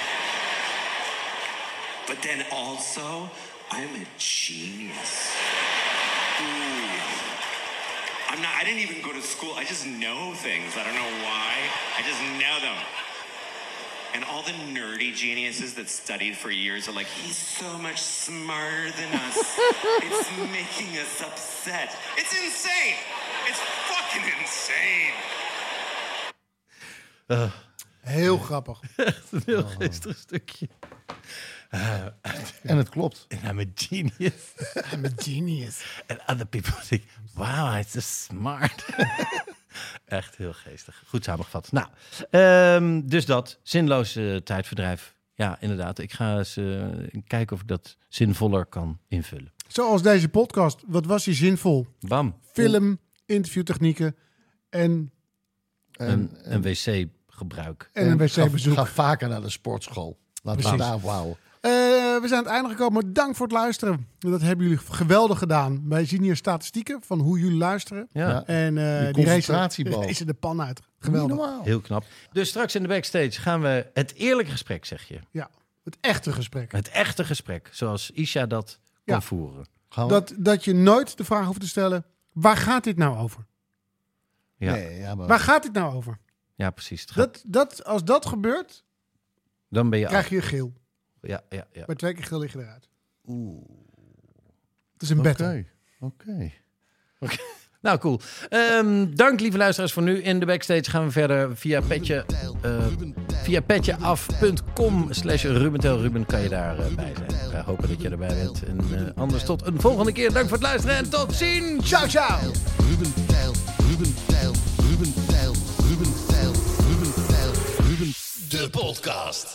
S12: But then also, I'm a genius. Ooh. I'm not, I didn't even go to school. I just know things. I don't know why. I just know them. And all the nerdy geniuses that studied for years are like, he's so much smarter than us. It's making us upset. It's insane. It's fucking insane.
S5: Uh,
S6: Heel grappig.
S5: Echt een heel geestig stukje. Uh,
S7: en het klopt.
S5: I'm a genius.
S6: I'm a genius.
S5: And other people think, wow, hij is so smart. Echt heel geestig. Goed samengevat. Nou, um, dus dat. Zinloos uh, tijdverdrijf. Ja, inderdaad. Ik ga eens uh, kijken of ik dat zinvoller kan invullen.
S6: Zoals deze podcast. Wat was die zinvol?
S5: Bam.
S6: Film, interviewtechnieken en...
S5: Een, een wc-gebruik.
S6: En een wc-bezoek.
S7: Ga, ga vaker naar de sportschool. Laten we daar houden.
S6: Uh, we zijn aan het einde gekomen. Dank voor het luisteren. Dat hebben jullie geweldig gedaan. Wij zien hier statistieken van hoe jullie luisteren.
S5: Ja.
S6: En uh, die racen de pan uit. Geweldig.
S5: Heel knap. Dus straks in de backstage gaan we het eerlijke gesprek, zeg je.
S6: Ja, het echte gesprek.
S5: Het echte gesprek, zoals Isha dat kon
S6: ja.
S5: voeren.
S6: Dat, dat je nooit de vraag hoeft te stellen, waar gaat dit nou over?
S5: Ja.
S7: Nee, ja, maar...
S6: Waar gaat dit nou over?
S5: Ja, precies. Het gaat...
S6: dat, dat, als dat gebeurt,
S5: dan ben je
S6: krijg
S5: af.
S6: je geel.
S5: Ja, ja, ja.
S6: Bij twee keer geel lig je eruit.
S7: Oeh.
S6: Het is een
S7: okay.
S6: battle.
S7: Oké. Okay.
S5: Okay. Nou, cool. Um, dank, lieve luisteraars, voor nu. In de backstage gaan we verder via petje, uh, via petjeaf.com slash Rubentel. Ruben kan je daarbij uh, bij zijn. We hopen dat je erbij bent. En uh, anders tot een volgende keer. Dank voor het luisteren en tot ziens. Ciao, ciao.
S4: Ruben Tijl, Ruben Tijl, Ruben Tijl, Ruben Tijl, Ruben Tijl, Ruben... De podcast.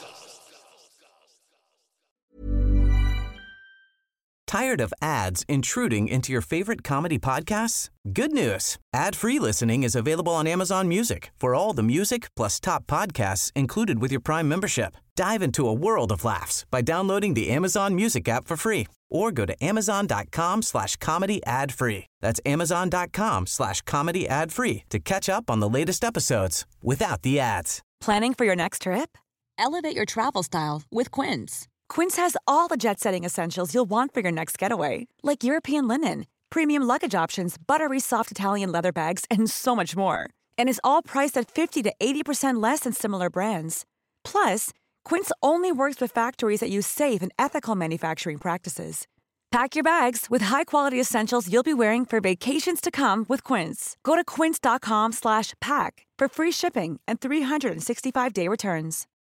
S3: Tired of ads intruding into your favorite comedy podcasts? Good news. Ad-free listening is available on Amazon Music for all the music plus top podcasts included with your Prime membership. Dive into a world of laughs by downloading the Amazon Music app for free or go to amazon.com slash comedy ad free. That's amazon.com slash comedy ad free to catch up on the latest episodes without the ads.
S1: Planning for your next trip? Elevate your travel style with Quince. Quince has all the jet-setting essentials you'll want for your next getaway, like European linen, premium luggage options, buttery soft Italian leather bags, and so much more. And is all priced at fifty to eighty percent less than similar brands. Plus, Quince only works with factories that use safe and ethical manufacturing practices. Pack your bags with high-quality essentials you'll be wearing for vacations to come with Quince. Go to quince.com slash pack for free shipping and three sixty-five day returns.